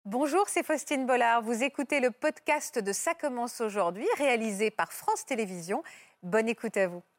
Bonjour, c'est Faustine Bollard. Vous écoutez le podcast de Ça commence aujourd'hui, réalisé par France Télévisions. Bonne écoute à vous.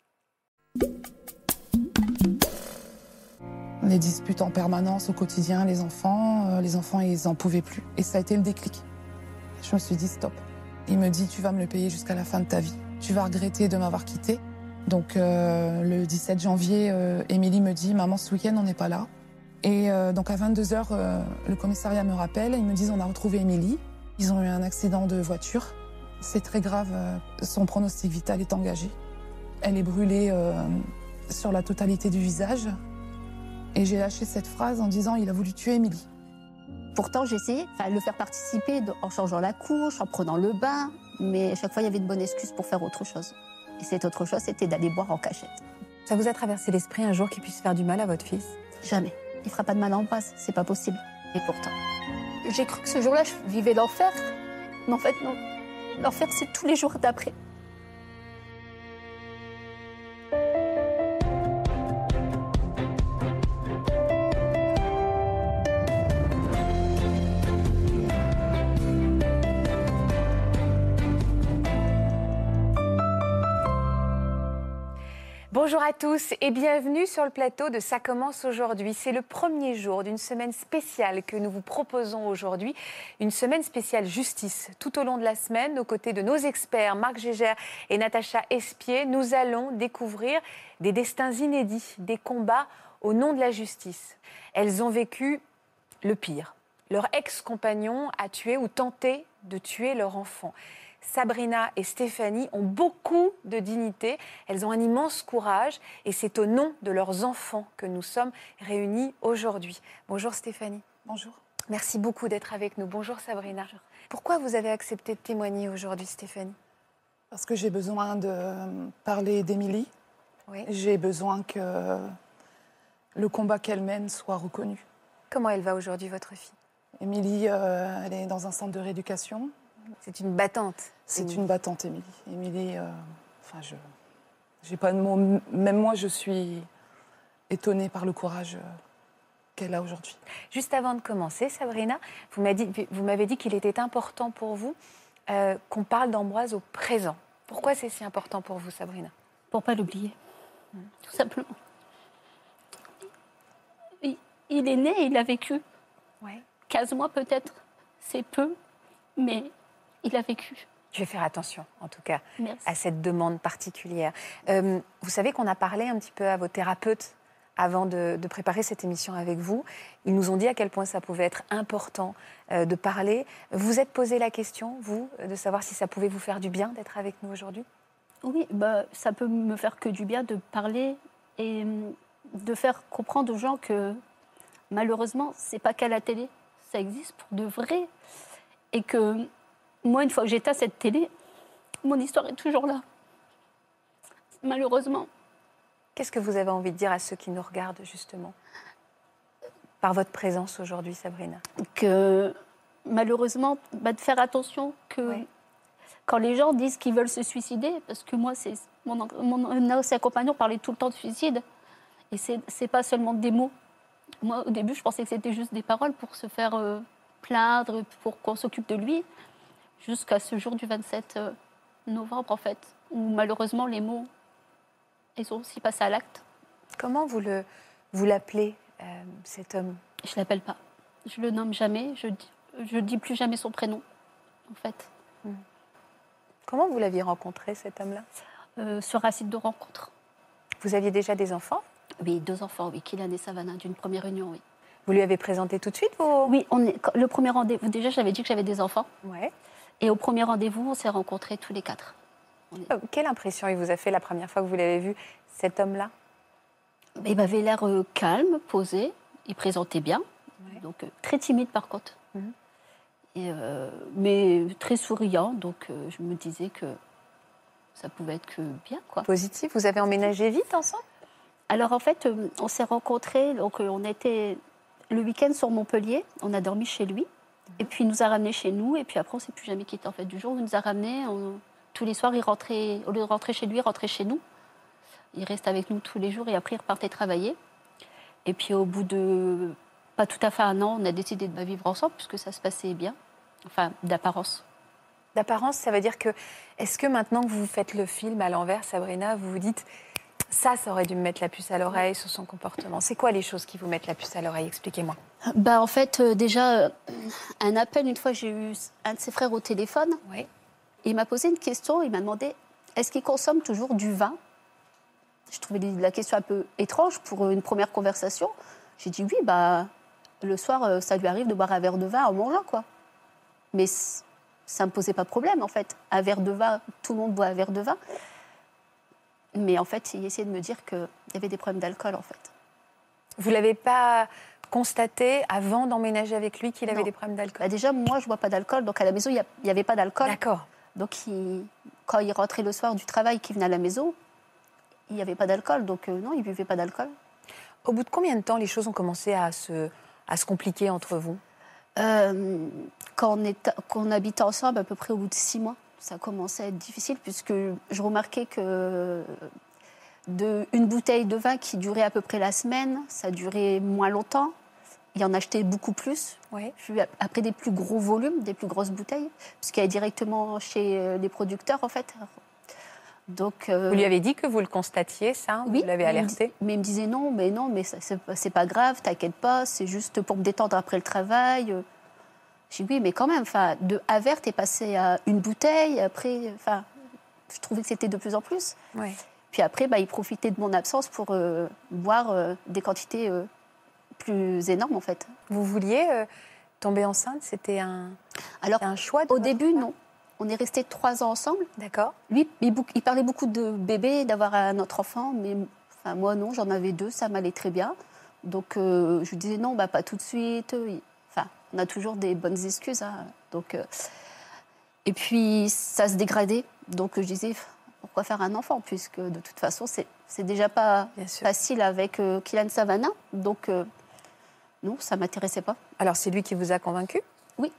Les disputes en permanence au quotidien, les enfants, ils n'en pouvaient plus. Et ça a été le déclic. Je me suis dit stop. Il me dit tu vas me le payer jusqu'à la fin de ta vie. Tu vas regretter de m'avoir quitté. Donc le 17 janvier, Émilie me dit maman ce week-end on n'est pas là. Et donc à 22h, le commissariat me rappelle, ils me disent on a retrouvé Émilie. Ils ont eu un accident de voiture. C'est très grave, son pronostic vital est engagé. Elle est brûlée sur la totalité du visage. Et j'ai lâché cette phrase en disant il a voulu tuer Émilie. Pourtant j'ai essayé de le faire participer en changeant la couche, en prenant le bain, mais à chaque fois il y avait une bonne excuse pour faire autre chose. Et cette autre chose c'était d'aller boire en cachette. Ça vous a traversé l'esprit un jour qu'il puisse faire du mal à votre fils ? Jamais. Il fera pas de mal en base, c'est pas possible. Et pourtant, j'ai cru que ce jour-là, je vivais l'enfer. Mais en fait, non. L'enfer, c'est tous les jours d'après. Bonjour à tous et bienvenue sur le plateau de Ça commence aujourd'hui. C'est le premier jour d'une semaine spéciale que nous vous proposons aujourd'hui, une semaine spéciale justice. Tout au long de la semaine, aux côtés de nos experts Marc Gégère et Natacha Espier, nous allons découvrir des destins inédits, des combats au nom de la justice. Elles ont vécu le pire. Leur ex-compagnon a tué ou tenté de tuer leur enfant. Sabrina et Stéphanie ont beaucoup de dignité, elles ont un immense courage et c'est au nom de leurs enfants que nous sommes réunis aujourd'hui. Bonjour Stéphanie. Bonjour. Merci beaucoup d'être avec nous. Bonjour Sabrina. Bonjour. Pourquoi vous avez accepté de témoigner aujourd'hui Stéphanie ? Parce que j'ai besoin de parler d'Émilie. Oui. J'ai besoin que le combat qu'elle mène soit reconnu. Comment elle va aujourd'hui votre fille ? Émilie, elle est dans un centre de rééducation. C'est une battante. C'est une battante, Émilie. Émilie, j'ai pas de mots. Même moi, je suis étonnée par le courage qu'elle a aujourd'hui. Juste avant de commencer, Sabrina, vous m'avez dit qu'il était important pour vous qu'on parle d'Ambroise au présent. Pourquoi c'est si important pour vous, Sabrina ? Pour pas l'oublier, tout simplement. Il est né, il a vécu. Ouais. 15 mois peut-être, c'est peu, mais il a vécu. Je vais faire attention, en tout cas, Merci. à cette demande particulière. Vous savez qu'on a parlé un petit peu à vos thérapeutes avant de préparer cette émission avec vous. Ils nous ont dit à quel point ça pouvait être important de parler. Vous êtes posé la question, vous, de savoir si ça pouvait vous faire du bien d'être avec nous aujourd'hui ? Oui, ça peut me faire que du bien de parler et de faire comprendre aux gens que malheureusement, c'est pas qu'à la télé, ça existe pour de vrai. Et que moi, une fois que j'éteins cette télé, mon histoire est toujours là. Malheureusement. Qu'est-ce que vous avez envie de dire à ceux qui nous regardent, justement, par votre présence aujourd'hui, Sabrina ? Que malheureusement, de faire attention que quand les gens disent qu'ils veulent se suicider, parce que moi, mon ancien compagnon parlait tout le temps de suicide, et c'est pas seulement des mots. Moi, au début, je pensais que c'était juste des paroles pour se faire plaindre, pour qu'on s'occupe de lui, jusqu'à ce jour du 27 novembre, en fait, où malheureusement, les mots, ils ont aussi passé à l'acte. Comment vous l'appelez, cet homme ? Je ne l'appelle pas. Je le nomme jamais. Je dis plus jamais son prénom, en fait. Comment vous l'aviez rencontré, cet homme-là ? Sur un site de rencontre. Vous aviez déjà des enfants ? Oui, 2 enfants, oui, Kylian et Savannah, d'une première union, oui. Vous lui avez présenté tout de suite vos... Oui, le premier rendez-vous, déjà j'avais dit que j'avais des enfants. Ouais. Et au premier rendez-vous, on s'est rencontrés tous les 4. Quelle impression il vous a fait la première fois que vous l'avez vu, cet homme-là ? Il m'avait l'air calme, posé, il présentait bien, donc très timide par contre. Mais très souriant, donc je me disais que ça pouvait être que bien, quoi. Positif, vous avez emménagé vite ensemble ? Alors en fait, on s'est rencontrés, donc on était le week-end sur Montpellier, on a dormi chez lui, et puis il nous a ramenés chez nous, et puis après on ne s'est plus jamais quitté. En fait, du jour où il nous a ramenés, tous les soirs, il rentrait, au lieu de rentrer chez lui, il rentrait chez nous. Il restait avec nous tous les jours, et après il repartait travailler. Et puis au bout de pas tout à fait un an, on a décidé de vivre ensemble puisque ça se passait bien, enfin d'apparence. D'apparence, ça veut dire que, est-ce que maintenant que vous faites le film à l'envers, Sabrina, vous vous dites, ça aurait dû me mettre la puce à l'oreille sur son comportement. C'est quoi les choses qui vous mettent la puce à l'oreille? Expliquez-moi. En fait, déjà, un appel, une fois, j'ai eu un de ses frères au téléphone. Oui. Il m'a posé une question, il m'a demandé, est-ce qu'il consomme toujours du vin? Je trouvais la question un peu étrange pour une première conversation. J'ai dit oui, le soir, ça lui arrive de boire un verre de vin en mangeant, quoi. Mais ça ne me posait pas de problème, en fait. Un verre de vin, tout le monde boit un verre de vin. Mais en fait, il essayait de me dire qu'il y avait des problèmes d'alcool, en fait. Vous ne l'avez pas constaté avant d'emménager avec lui qu'il avait Non. des problèmes d'alcool? Déjà, moi, je ne bois pas d'alcool. Donc, à la maison, il n'y avait pas d'alcool. D'accord. Donc, quand il rentrait le soir du travail, qu'il venait à la maison, il n'y avait pas d'alcool. Donc, non, il ne buvait pas d'alcool. Au bout de combien de temps les choses ont commencé à se compliquer entre vous? Quand on habitait ensemble, à peu près au bout de 6 mois, ça commençait à être difficile puisque je remarquais que une bouteille de vin qui durait à peu près la semaine, ça durait moins longtemps. Il en achetait beaucoup plus. Oui. Après des plus gros volumes, des plus grosses bouteilles, puisqu'il allait directement chez les producteurs, en fait. Donc, vous lui avez dit que vous le constatiez, ça? Oui. Vous l'avez alerté? Mais il me disait non, mais c'est pas grave, t'inquiète pas, c'est juste pour me détendre après le travail. J'ai dit oui, mais quand même, de un verre, t'es passé à une bouteille, après, je trouvais que c'était de plus en plus. Oui. Puis après, il profitait de mon absence pour boire des quantités plus énormes, en fait. Vous vouliez tomber enceinte? C'était un choix de Au votre début, part? non. On est restés 3 ans ensemble. D'accord. Lui, il parlait beaucoup de bébé, d'avoir un autre enfant, mais moi, non, j'en avais 2, ça m'allait très bien. Donc, je lui disais non, pas tout de suite. On a toujours des bonnes excuses. Hein. Donc, et puis, ça se dégradait. Donc, je disais, pourquoi faire un enfant? Puisque, de toute façon, c'est déjà pas facile avec Kylian Savannah. Donc, non, ça ne m'intéressait pas. Alors, c'est lui qui vous a convaincu? Oui.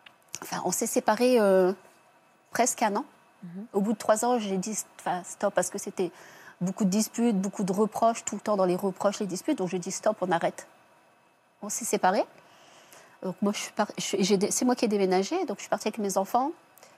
On s'est séparés presque 1 an. Au bout de 3 ans, j'ai dit stop, parce que c'était beaucoup de disputes, beaucoup de reproches, tout le temps dans les reproches, les disputes. Donc, j'ai dit stop, on arrête. On s'est séparés. Donc, moi, c'est moi qui ai déménagé, donc je suis partie avec mes enfants.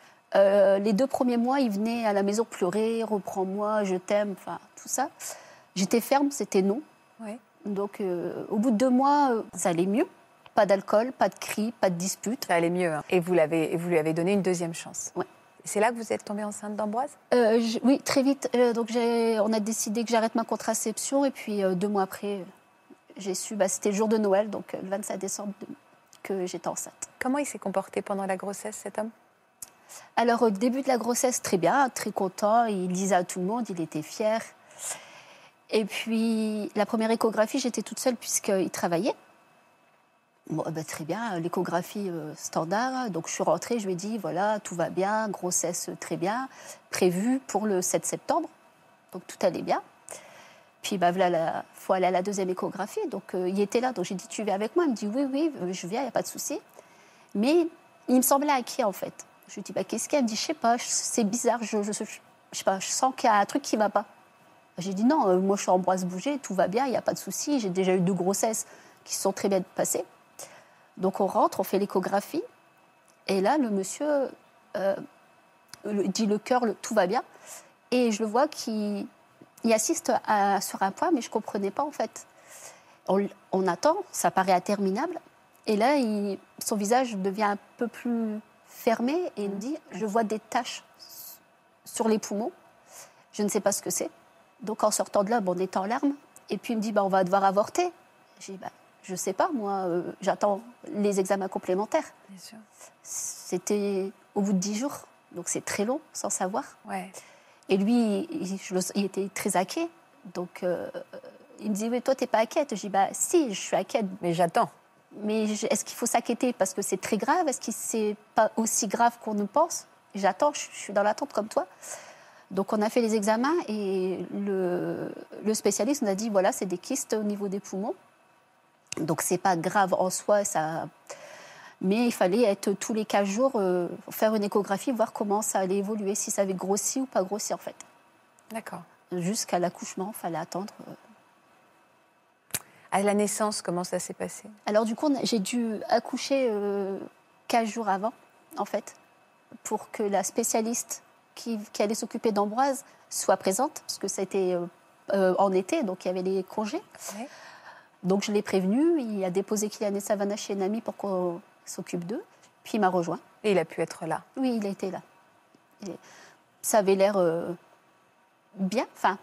Les 2 premiers mois, ils venaient à la maison pleurer, reprends-moi, je t'aime, tout ça. J'étais ferme, c'était non. Oui. Donc, au bout de 2 mois, ça allait mieux. Pas d'alcool, pas de cris, pas de disputes. Ça allait mieux. Hein. Et vous lui avez donné une deuxième chance. Ouais. C'est là que vous êtes tombée enceinte d'Ambroise? Oui, très vite. Donc, on a décidé que j'arrête ma contraception. Et puis, 2 mois après, j'ai su, c'était le jour de Noël, donc le 25 décembre, que j'étais enceinte. Comment il s'est comporté pendant la grossesse, cet homme? Alors, au début de la grossesse, très bien, très content. Il disait à tout le monde, il était fier. Et puis, la première échographie, j'étais toute seule puisqu'il travaillait. Bon, très bien, l'échographie standard. Donc, je suis rentrée, je lui ai dit, voilà, tout va bien, grossesse très bien, prévue pour le 7 septembre. Donc, tout allait bien. Puis, voilà, il faut aller à la deuxième échographie. Donc, il était là. Donc, j'ai dit, tu viens avec moi? Il me dit, oui, je viens, il n'y a pas de souci. Mais il me semblait inquiet, en fait. Je lui dis, qu'est-ce qu'il y a? Il me dit, je sais pas, c'est bizarre, je sais pas, je sens qu'il y a un truc qui ne va pas. J'ai dit, non, moi, je suis Ambroise Bouget, tout va bien, il n'y a pas de souci. J'ai déjà eu 2 grossesses qui se sont très bien passées. Donc, on rentre, on fait l'échographie. Et là, le monsieur dit le cœur, tout va bien. Et je le vois qu'il assiste sur un point, mais je ne comprenais pas, en fait. On attend, ça paraît interminable. Et là, son visage devient un peu plus fermé et il me dit, je vois des taches sur les poumons. Je ne sais pas ce que c'est. Donc, en sortant de là, on est en larmes. Et puis, il me dit, on va devoir avorter. J'ai dit, je ne sais pas, moi, j'attends les examens complémentaires. Bien sûr. C'était au bout de 10 jours. Donc, c'est très long, sans savoir. Ouais. Et lui, il était très inquiet. Donc, il me dit, mais toi, tu n'es pas inquiète? Je dis, si, je suis inquiète. Mais j'attends. Mais est-ce qu'il faut s'inquiéter parce que c'est très grave? Est-ce que c'est pas aussi grave qu'on ne pense? J'attends, je suis dans l'attente comme toi. Donc, on a fait les examens et le spécialiste nous a dit, voilà, c'est des kystes au niveau des poumons. Donc, c'est pas grave en soi, mais il fallait être tous les 15 jours, faire une échographie, voir comment ça allait évoluer, si ça avait grossi ou pas grossi, en fait. D'accord. Jusqu'à l'accouchement, il fallait attendre. À la naissance, comment ça s'est passé? Alors du coup, j'ai dû accoucher 15 jours avant, en fait, pour que la spécialiste qui allait s'occuper d'Ambroise soit présente, parce que ça a été en été, donc il y avait les congés. Ouais. Donc je l'ai prévenu, il a déposé Kylian et Savannah chez une amie pour qu'on s'occupe d'eux, puis il m'a rejoint. Et il a pu être là. Oui, il a été là. Ça avait l'air bien, enfin,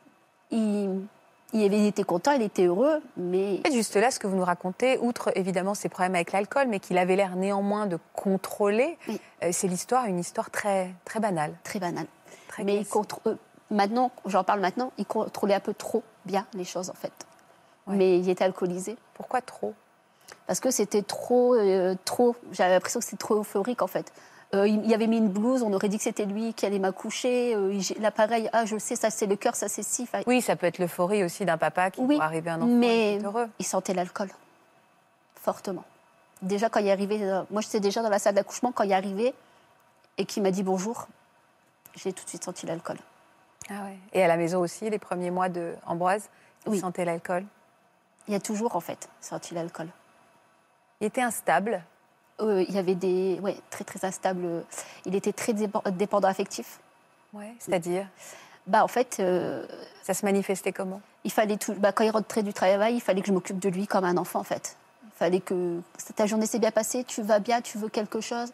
il était content, il était heureux, mais... Juste là, ce que vous nous racontez, outre évidemment ses problèmes avec l'alcool, mais qu'il avait l'air néanmoins de contrôler, Oui. C'est une histoire très, très banale. Très banal. Très Mais classique. maintenant, j'en parle maintenant, il contrôlait un peu trop bien les choses, en fait. Ouais. Mais il était alcoolisé. Pourquoi trop? Parce que c'était trop... J'avais l'impression que c'était trop euphorique, en fait. Il avait mis une blouse, on aurait dit que c'était lui qui allait m'accoucher. L'appareil, je sais, ça c'est le cœur, ça c'est si. Enfin, Oui, ça peut être l'euphorie aussi d'un papa qui voit arriver un enfant mais et qui est heureux. il sentait l'alcool, fortement. Déjà, quand il est arrivé, moi j'étais déjà dans la salle d'accouchement, quand il est arrivé et qu'il m'a dit bonjour, j'ai tout de suite senti l'alcool. Ah ouais. Et à la maison aussi, les premiers mois d'Ambroise, il Oui. sentait l'alcool. Il a toujours, en fait, senti l'alcool. Il était instable. Il y avait des... Oui, très, très instable. Il était très dépendant affectif. Ouais. C'est-à-dire, En fait, ça se manifestait comment? il fallait quand il rentrait du travail, il fallait que je m'occupe de lui comme un enfant, en fait. Il fallait que ta journée s'est bien passée, tu vas bien, tu veux quelque chose.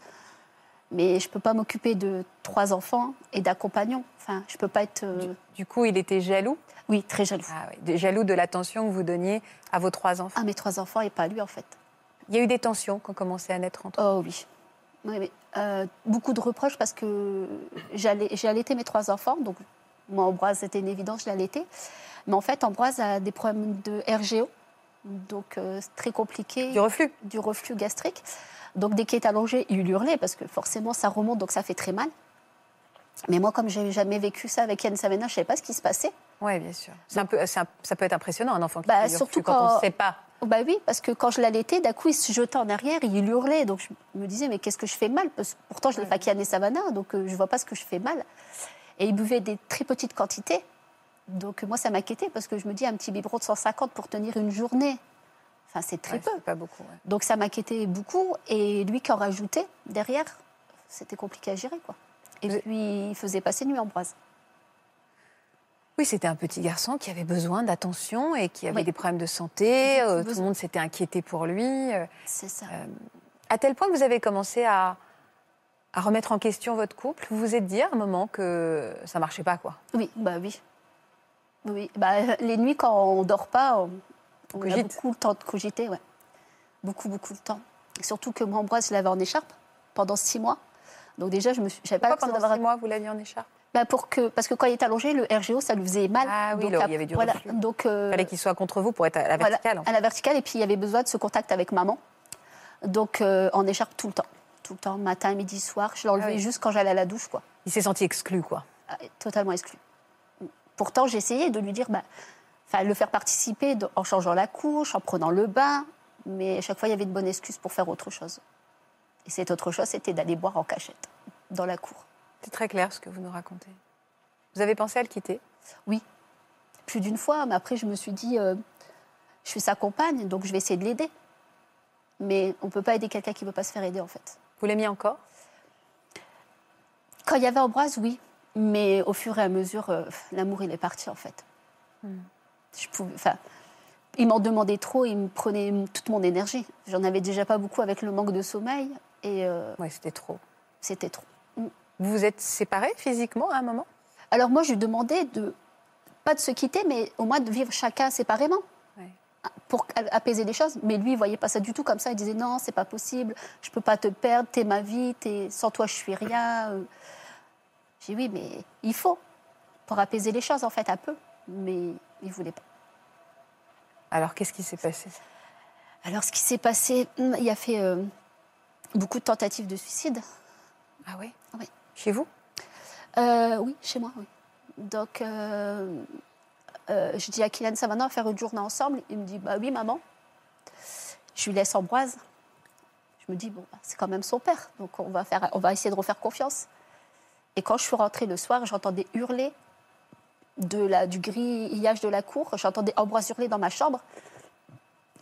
Mais je ne peux pas m'occuper de 3 enfants et d'un compagnon. Enfin, je ne peux pas être... Du coup, il était jaloux? Oui, très jaloux. Ah oui, jaloux de l'attention que vous donniez à vos 3 enfants. Mes 3 enfants et pas lui, en fait. Il y a eu des tensions qui ont commencé à naître entre eux. Oh oui. Oui. Beaucoup de reproches parce que j'ai allaité mes 3 enfants. Donc, moi, Ambroise, c'était une évidence, je l'ai allaité. Mais en fait, Ambroise a des problèmes de RGO. Donc, c'est très compliqué. Du reflux? Du reflux gastrique. Donc, dès qu'il est allongé, il hurlait parce que forcément, ça remonte, donc ça fait très mal. Mais moi, comme je n'ai jamais vécu ça avec Yann Savena, je ne savais pas ce qui se passait. Oui, bien sûr. Ça peut être impressionnant, un enfant qui Bah, fait du surtout reflux quand on ne sait pas. Oui, parce que quand je l'allaitais, d'un coup, il se jetait en arrière, il hurlait. Donc, je me disais, mais qu'est-ce que je fais mal? Parce que pourtant, je l'ai fait Yann et Savana, donc je ne vois pas ce que je fais mal. Et il buvait des très petites quantités. Donc, moi, ça m'inquiétait parce que je me dis, un petit biberon de 150 pour tenir une journée, enfin, c'est très peu. C'est pas beaucoup. Ouais. Donc, ça m'inquiétait beaucoup. Et lui qui en rajoutait derrière, c'était compliqué à gérer, quoi. Et puis, il faisait passer nuit Ambroise. Oui, c'était un petit garçon qui avait besoin d'attention et qui avait des problèmes de santé. Tout le monde s'était inquiété pour lui. C'est ça. À tel point que vous avez commencé à remettre en question votre couple. Vous vous êtes dit à un moment que ça marchait pas, quoi. Oui, oui. Oui, les nuits, quand on ne dort pas, on a beaucoup le temps de cogiter, ouais. Beaucoup de temps. Et surtout que moi, Ambroise, je l'avais en écharpe pendant 6 mois. Donc déjà, j'avais pas l'impression d'avoir... Pendant 6 mois, vous l'aviez en écharpe? Parce que quand il est allongé, le RGO, ça lui faisait mal. Ah oui, donc, il y avait du reflux. Donc, il fallait qu'il soit contre vous pour être à la verticale. À la verticale, et puis il y avait besoin de ce contact avec maman. Donc, en écharpe tout le temps. Tout le temps, matin, midi, soir. Je l'enlevais juste quand j'allais à la douche, quoi. Il s'est senti exclu, quoi. Totalement exclu. Pourtant, j'ai essayé de lui dire, le faire participer en changeant la couche, en prenant le bain. Mais à chaque fois, il y avait une bonne excuse pour faire autre chose. Et cette autre chose, c'était d'aller boire en cachette, dans la cour. C'est très clair ce que vous nous racontez. Vous avez pensé à le quitter? Oui, plus d'une fois. Mais après, je me suis dit, je suis sa compagne, donc je vais essayer de l'aider. Mais on ne peut pas aider quelqu'un qui ne veut pas se faire aider, en fait. Vous l'aimiez encore? Quand il y avait Ambroise, oui. Mais au fur et à mesure, l'amour, il est parti, en fait. Il m'en demandait trop, il me prenait toute mon énergie. J'en avais déjà pas beaucoup avec le manque de sommeil. Oui, c'était trop. C'était trop. Vous vous êtes séparés physiquement à un moment? Alors moi, je lui demandais pas de se quitter, mais au moins de vivre chacun séparément. Ouais. Pour apaiser les choses. Mais lui, il ne voyait pas ça du tout comme ça. Il disait non, c'est pas possible, je ne peux pas te perdre, t'es ma vie, sans toi, je suis rien. J'ai dit oui, mais il faut, pour apaiser les choses, en fait, un peu. Mais il ne voulait pas. Alors, qu'est-ce qui s'est passé? Alors, ce qui s'est passé, il a fait beaucoup de tentatives de suicide. Ah oui? Oui. Chez vous? Oui, chez moi, oui. Donc, je dis à Kylian Savana, on va faire une journée ensemble. Il me dit, oui, maman. Je lui laisse Ambroise. Je me dis, c'est quand même son père. Donc, on va essayer de refaire confiance. Et quand je suis rentrée le soir, j'entendais hurler du grillage de la cour. J'entendais Ambroise hurler dans ma chambre.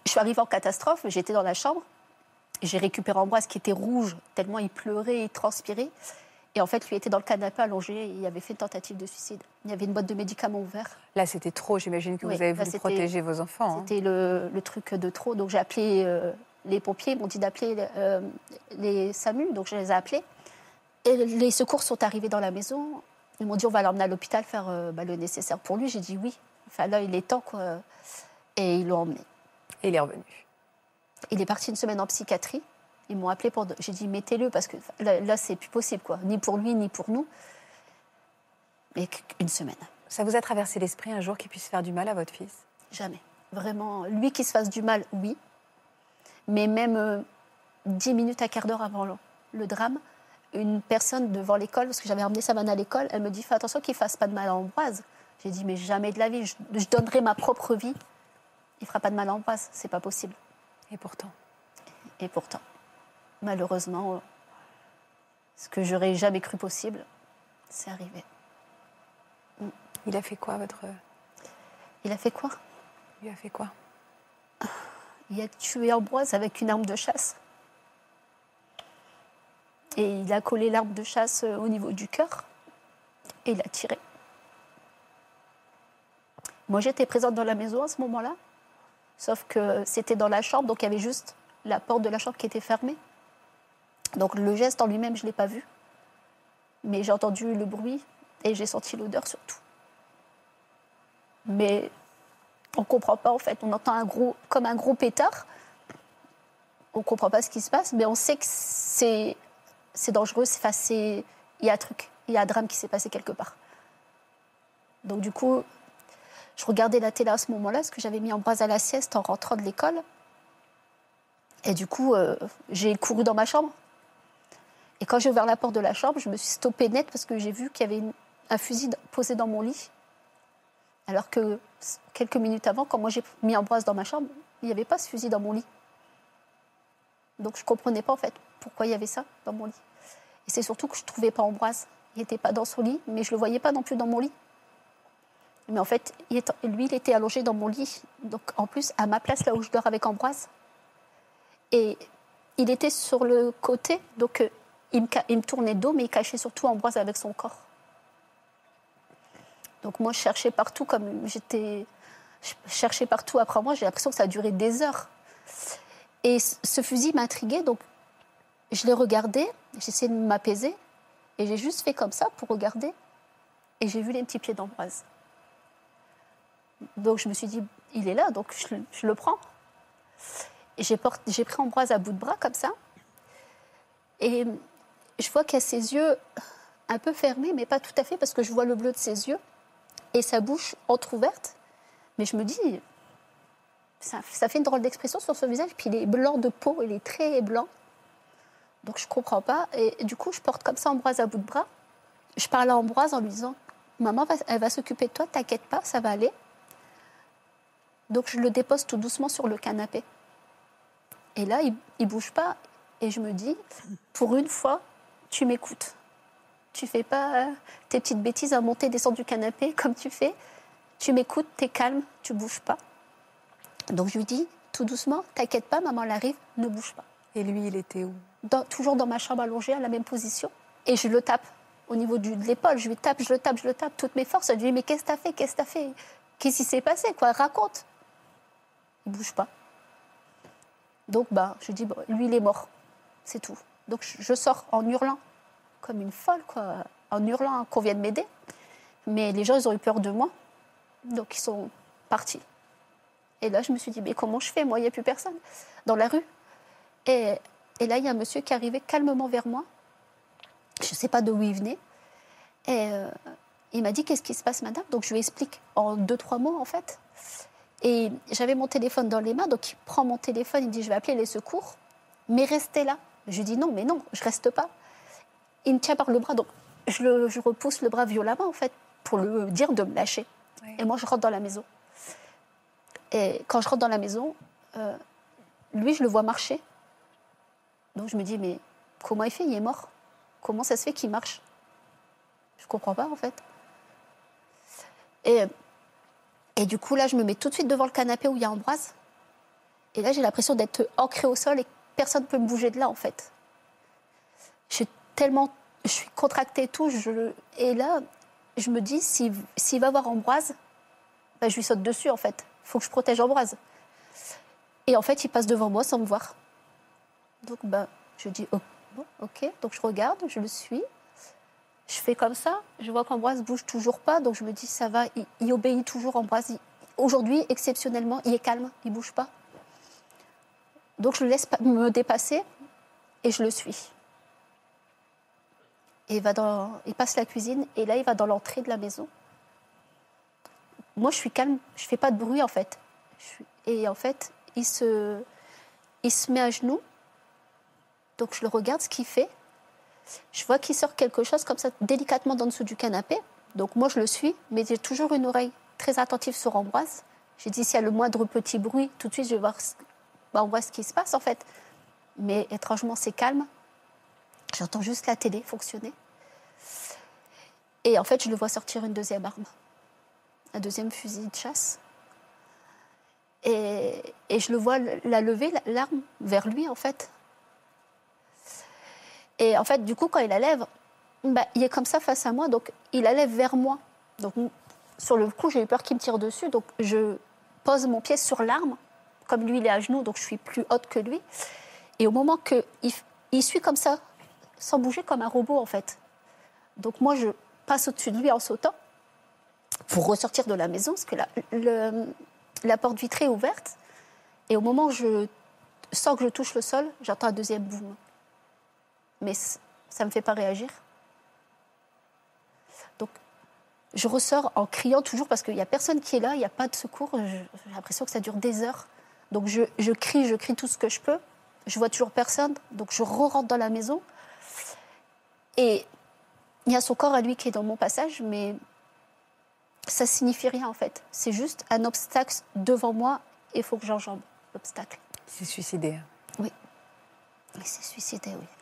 Je suis arrivée en catastrophe, j'étais dans la chambre. J'ai récupéré Ambroise qui était rouge, tellement il pleurait, il transpirait. Et en fait, lui était dans le canapé allongé et il avait fait une tentative de suicide. Il y avait une boîte de médicaments ouverte. Là, c'était trop. J'imagine que vous avez voulu protéger vos enfants. C'était le truc de trop. Donc, j'ai appelé les pompiers. Ils m'ont dit d'appeler les SAMU. Donc, je les ai appelés. Et les secours sont arrivés dans la maison. Ils m'ont dit, on va l'emmener à l'hôpital, faire le nécessaire pour lui. J'ai dit oui. Enfin, là, il est temps, quoi. Et ils l'ont emmené. Et il est revenu. Il est parti une semaine en psychiatrie. Ils m'ont appelé pour... J'ai dit, mettez-le, parce que là, c'est plus possible, quoi. Ni pour lui, ni pour nous. Mais une semaine. Ça vous a traversé l'esprit un jour qu'il puisse faire du mal à votre fils? Jamais. Vraiment. Lui qui se fasse du mal, oui. Mais même 10 minutes à quart d'heure avant le drame, une personne devant l'école, parce que j'avais emmené Savannah à l'école, elle me dit, fais attention qu'il ne fasse pas de mal à Ambroise. J'ai dit, mais jamais de la vie. Je donnerai ma propre vie. Il ne fera pas de mal à Ambroise. C'est pas possible. Et pourtant. Malheureusement, ce que j'aurais jamais cru possible, c'est arrivé. Il a fait quoi, votre... Il a fait quoi? Il a fait quoi? Il a tué Ambroise avec une arme de chasse. Et il a collé l'arme de chasse au niveau du cœur. Et il a tiré. Moi, j'étais présente dans la maison à ce moment-là. Sauf que c'était dans la chambre, donc il y avait juste la porte de la chambre qui était fermée. Donc le geste en lui-même, je ne l'ai pas vu. Mais j'ai entendu le bruit et j'ai senti l'odeur surtout. Mais on ne comprend pas en fait. On entend comme un gros pétard. On ne comprend pas ce qui se passe, mais on sait que c'est dangereux. Il y a un truc, il y a un drame qui s'est passé quelque part. Donc du coup, je regardais la télé à ce moment-là, parce que j'avais mis Ambroise à la sieste en rentrant de l'école. Et du coup, j'ai couru dans ma chambre. Et quand j'ai ouvert la porte de la chambre, je me suis stoppée net parce que j'ai vu qu'il y avait un fusil posé dans mon lit. Alors que quelques minutes avant, quand moi j'ai mis Ambroise dans ma chambre, il n'y avait pas ce fusil dans mon lit. Donc je ne comprenais pas en fait pourquoi il y avait ça dans mon lit. Et c'est surtout que je ne trouvais pas Ambroise. Il n'était pas dans son lit, mais je ne le voyais pas non plus dans mon lit. Mais en fait, lui, il était allongé dans mon lit. Donc en plus, à ma place, là où je dors avec Ambroise. Et il était sur le côté, donc il me tournait dos, mais il cachait surtout Ambroise avec son corps. Donc moi, je cherchais partout, je cherchais partout après moi. J'ai l'impression que ça a duré des heures. Et ce fusil m'intriguait, donc je l'ai regardé, j'essayais de m'apaiser, et j'ai juste fait comme ça pour regarder, et j'ai vu les petits pieds d'Ambroise. Donc je me suis dit, il est là, donc je le prends. Et j'ai pris Ambroise à bout de bras comme ça, et je vois qu'il a ses yeux un peu fermés, mais pas tout à fait, parce que je vois le bleu de ses yeux, et sa bouche entrouverte. Mais je me dis, ça fait une drôle d'expression sur ce visage, puis il est blanc de peau, il est très blanc. Donc je ne comprends pas, et du coup je porte comme ça Ambroise à bout de bras. Je parle à Ambroise en lui disant, maman, elle va s'occuper de toi, t'inquiète pas, ça va aller. Donc je le dépose tout doucement sur le canapé. Et là, il ne bouge pas. Et je me dis, pour une fois, tu m'écoutes. Tu ne fais pas tes petites bêtises à monter et descendre du canapé comme tu fais. Tu m'écoutes, tu es calme, tu ne bouges pas. Donc je lui dis, tout doucement, t'inquiète pas, maman elle arrive, ne bouge pas. Et lui, il était où? Toujours dans ma chambre allongée, à la même position. Et je le tape au niveau de l'épaule. Je lui tape, je le tape, toutes mes forces. Je lui dis, mais qu'est-ce que t'as fait? Qu'est-ce qui s'est passé, quoi? Raconte. Il ne bouge pas. Donc, je dis, lui, il est mort. C'est tout. Donc, je sors en hurlant, comme une folle, quoi. En hurlant qu'on vienne m'aider. Mais les gens, ils ont eu peur de moi. Donc, ils sont partis. Et là, je me suis dit, mais comment je fais? Moi, il n'y a plus personne dans la rue. Et là, il y a un monsieur qui arrivait calmement vers moi. Je ne sais pas d'où il venait. Et il m'a dit, qu'est-ce qui se passe, madame? Donc, je lui explique en 2-3 mots, en fait. Et j'avais mon téléphone dans les mains, donc il prend mon téléphone, il me dit, je vais appeler les secours, mais restez là. Je lui dis, non, mais non, je ne reste pas. Il me tient par le bras, donc je repousse le bras violemment, en fait, pour lui dire de me lâcher. Oui. Et moi, je rentre dans la maison. Et quand je rentre dans la maison, lui, je le vois marcher. Donc je me dis, mais comment il fait? Il est mort. Comment ça se fait qu'il marche? Je ne comprends pas, en fait. Et du coup, là, je me mets tout de suite devant le canapé où il y a Ambroise. Et là, j'ai l'impression d'être ancrée au sol et que personne ne peut me bouger de là, en fait. Je suis contractée et tout. Et là, je me dis, s'il va voir Ambroise, ben, je lui saute dessus, en fait. Il faut que je protège Ambroise. Et en fait, il passe devant moi sans me voir. Donc, ben, je dis, oh, bon, ok. Donc, je regarde, je le suis. Je fais comme ça. Je vois qu'Ambroise ne bouge toujours pas. Donc, je me dis, ça va, il obéit toujours, Ambroise. Aujourd'hui, exceptionnellement, il est calme, il ne bouge pas. Donc, je le laisse me dépasser et je le suis. Et il passe la cuisine et là, il va dans l'entrée de la maison. Moi, je suis calme, je ne fais pas de bruit, en fait. Et en fait, il se met à genoux. Donc, je le regarde, ce qu'il fait. Je vois qu'il sort quelque chose comme ça, délicatement d'en dessous du canapé. Donc, moi, je le suis, mais j'ai toujours une oreille très attentive sur Ambroise. J'ai dit, s'il y a le moindre petit bruit, tout de suite, je vais voir on voit ce qui se passe, en fait. Mais étrangement, c'est calme. J'entends juste la télé fonctionner. Et en fait, je le vois sortir une deuxième arme. Un deuxième fusil de chasse. Et je le vois la lever, l'arme, vers lui, en fait. Et en fait, du coup, quand il la lève, bah, il est comme ça face à moi, donc il la lève vers moi. Donc, sur le coup, j'ai eu peur qu'il me tire dessus, donc je pose mon pied sur l'arme. Comme lui, il est à genoux, donc je suis plus haute que lui. Et au moment qu'il suit comme ça, sans bouger, comme un robot, en fait. Donc moi, je passe au-dessus de lui en sautant pour ressortir de la maison, parce que la porte vitrée est ouverte. Et au moment où je sens que je touche le sol, j'entends un deuxième boum. Mais ça ne me fait pas réagir. Donc, je ressors en criant toujours, parce qu'il n'y a personne qui est là, il n'y a pas de secours. J'ai l'impression que ça dure des heures. Donc, je crie tout ce que je peux. Je vois toujours personne, donc je rentre dans la maison. Et il y a son corps à lui qui est dans mon passage, mais ça signifie rien, en fait. C'est juste un obstacle devant moi et il faut que j'enjambe l'obstacle. Il s'est suicidé. Oui. Il s'est suicidé, oui.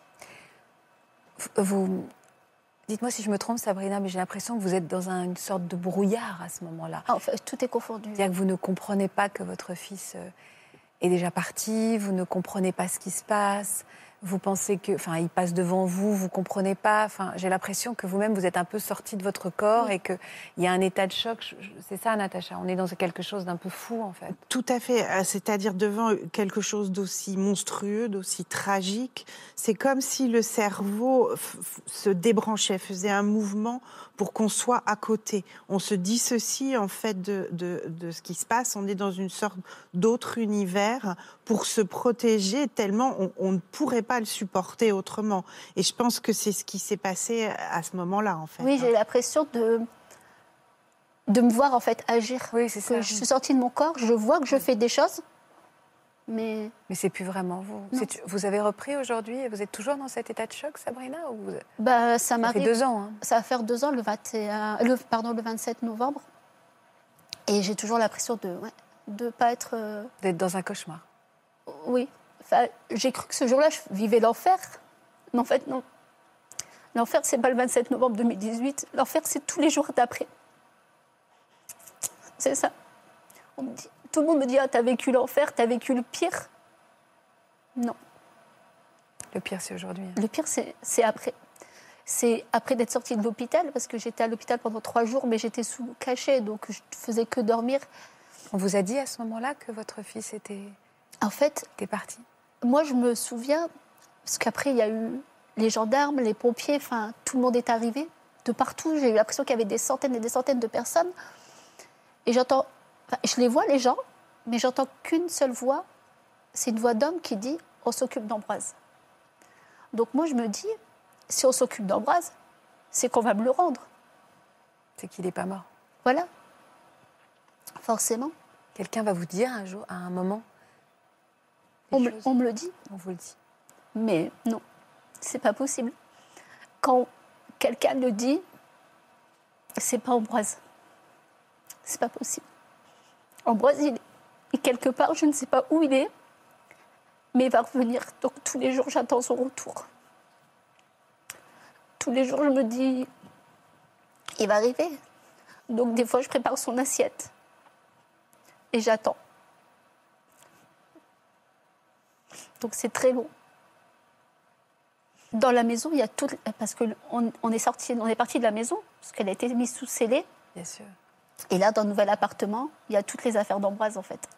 Dites-moi si je me trompe, Sabrina, mais j'ai l'impression que vous êtes dans une sorte de brouillard à ce moment-là. En fait, tout est confondu. C'est-à-dire que vous ne comprenez pas que votre fils est déjà parti, vous ne comprenez pas ce qui se passe, vous pensez que, il passe devant vous, vous ne comprenez pas. J'ai l'impression que vous-même, vous êtes un peu sorti de votre corps et qu'il y a un état de choc. C'est ça, Natacha, on est dans quelque chose d'un peu fou, en fait. Tout à fait, c'est-à-dire devant quelque chose d'aussi monstrueux, d'aussi tragique. C'est comme si le cerveau se débranchait, faisait un mouvement pour qu'on soit à côté. On se dissocie, en fait, de ce qui se passe. On est dans une sorte d'autre univers pour se protéger tellement on ne pourrait pas le supporter autrement. Et je pense que c'est ce qui s'est passé à ce moment-là, en fait. Oui, j'ai l'impression de me voir, en fait, agir. Oui, c'est ça. Je suis sortie de mon corps, je vois que je fais des choses, mais c'est plus vraiment vous. Vous avez repris aujourd'hui et vous êtes toujours dans cet état de choc, Sabrina, ou ça m'arrive. Ça fait 2 ans. Hein. Ça va faire 2 ans, le 27 novembre. Et j'ai toujours l'impression de ne pas être... D'être dans un cauchemar. Oui. J'ai cru que ce jour-là, je vivais l'enfer. Mais en fait, non. L'enfer, c'est pas le 27 novembre 2018. L'enfer, c'est tous les jours d'après. C'est ça. Tout le monde me dit, t'as vécu l'enfer, t'as vécu le pire. Non. Le pire, c'est aujourd'hui. Hein. Le pire, c'est après. C'est après d'être sortie de l'hôpital, parce que j'étais à l'hôpital pendant 3 jours, mais j'étais sous cachet, donc je ne faisais que dormir. On vous a dit à ce moment-là que votre fils était parti ? Moi, je me souviens, parce qu'après, il y a eu les gendarmes, les pompiers, tout le monde est arrivé. De partout, j'ai eu l'impression qu'il y avait des centaines et des centaines de personnes. Et je les vois, les gens, mais j'entends qu'une seule voix. C'est une voix d'homme qui dit « on s'occupe d'Ambroise ». Donc moi, je me dis, si on s'occupe d'Ambroise, c'est qu'on va me le rendre. C'est qu'il n'est pas mort. Voilà. Forcément. Quelqu'un va vous dire un jour, à un moment, on me le dit. On vous le dit. Mais non, c'est pas possible. Quand quelqu'un le dit, c'est pas Ambroise. C'est pas possible. Ambroise, il est quelque part, je ne sais pas où il est, mais il va revenir. Donc tous les jours, j'attends son retour. Tous les jours, je me dis, il va arriver. Donc des fois, je prépare son assiette. Et j'attends. Donc c'est très long. Dans la maison, il y a tout, parce qu'on est parti de la maison, parce qu'elle a été mise sous scellé. Bien sûr. Et là, dans le nouvel appartement, il y a toutes les affaires d'Ambroise, en fait.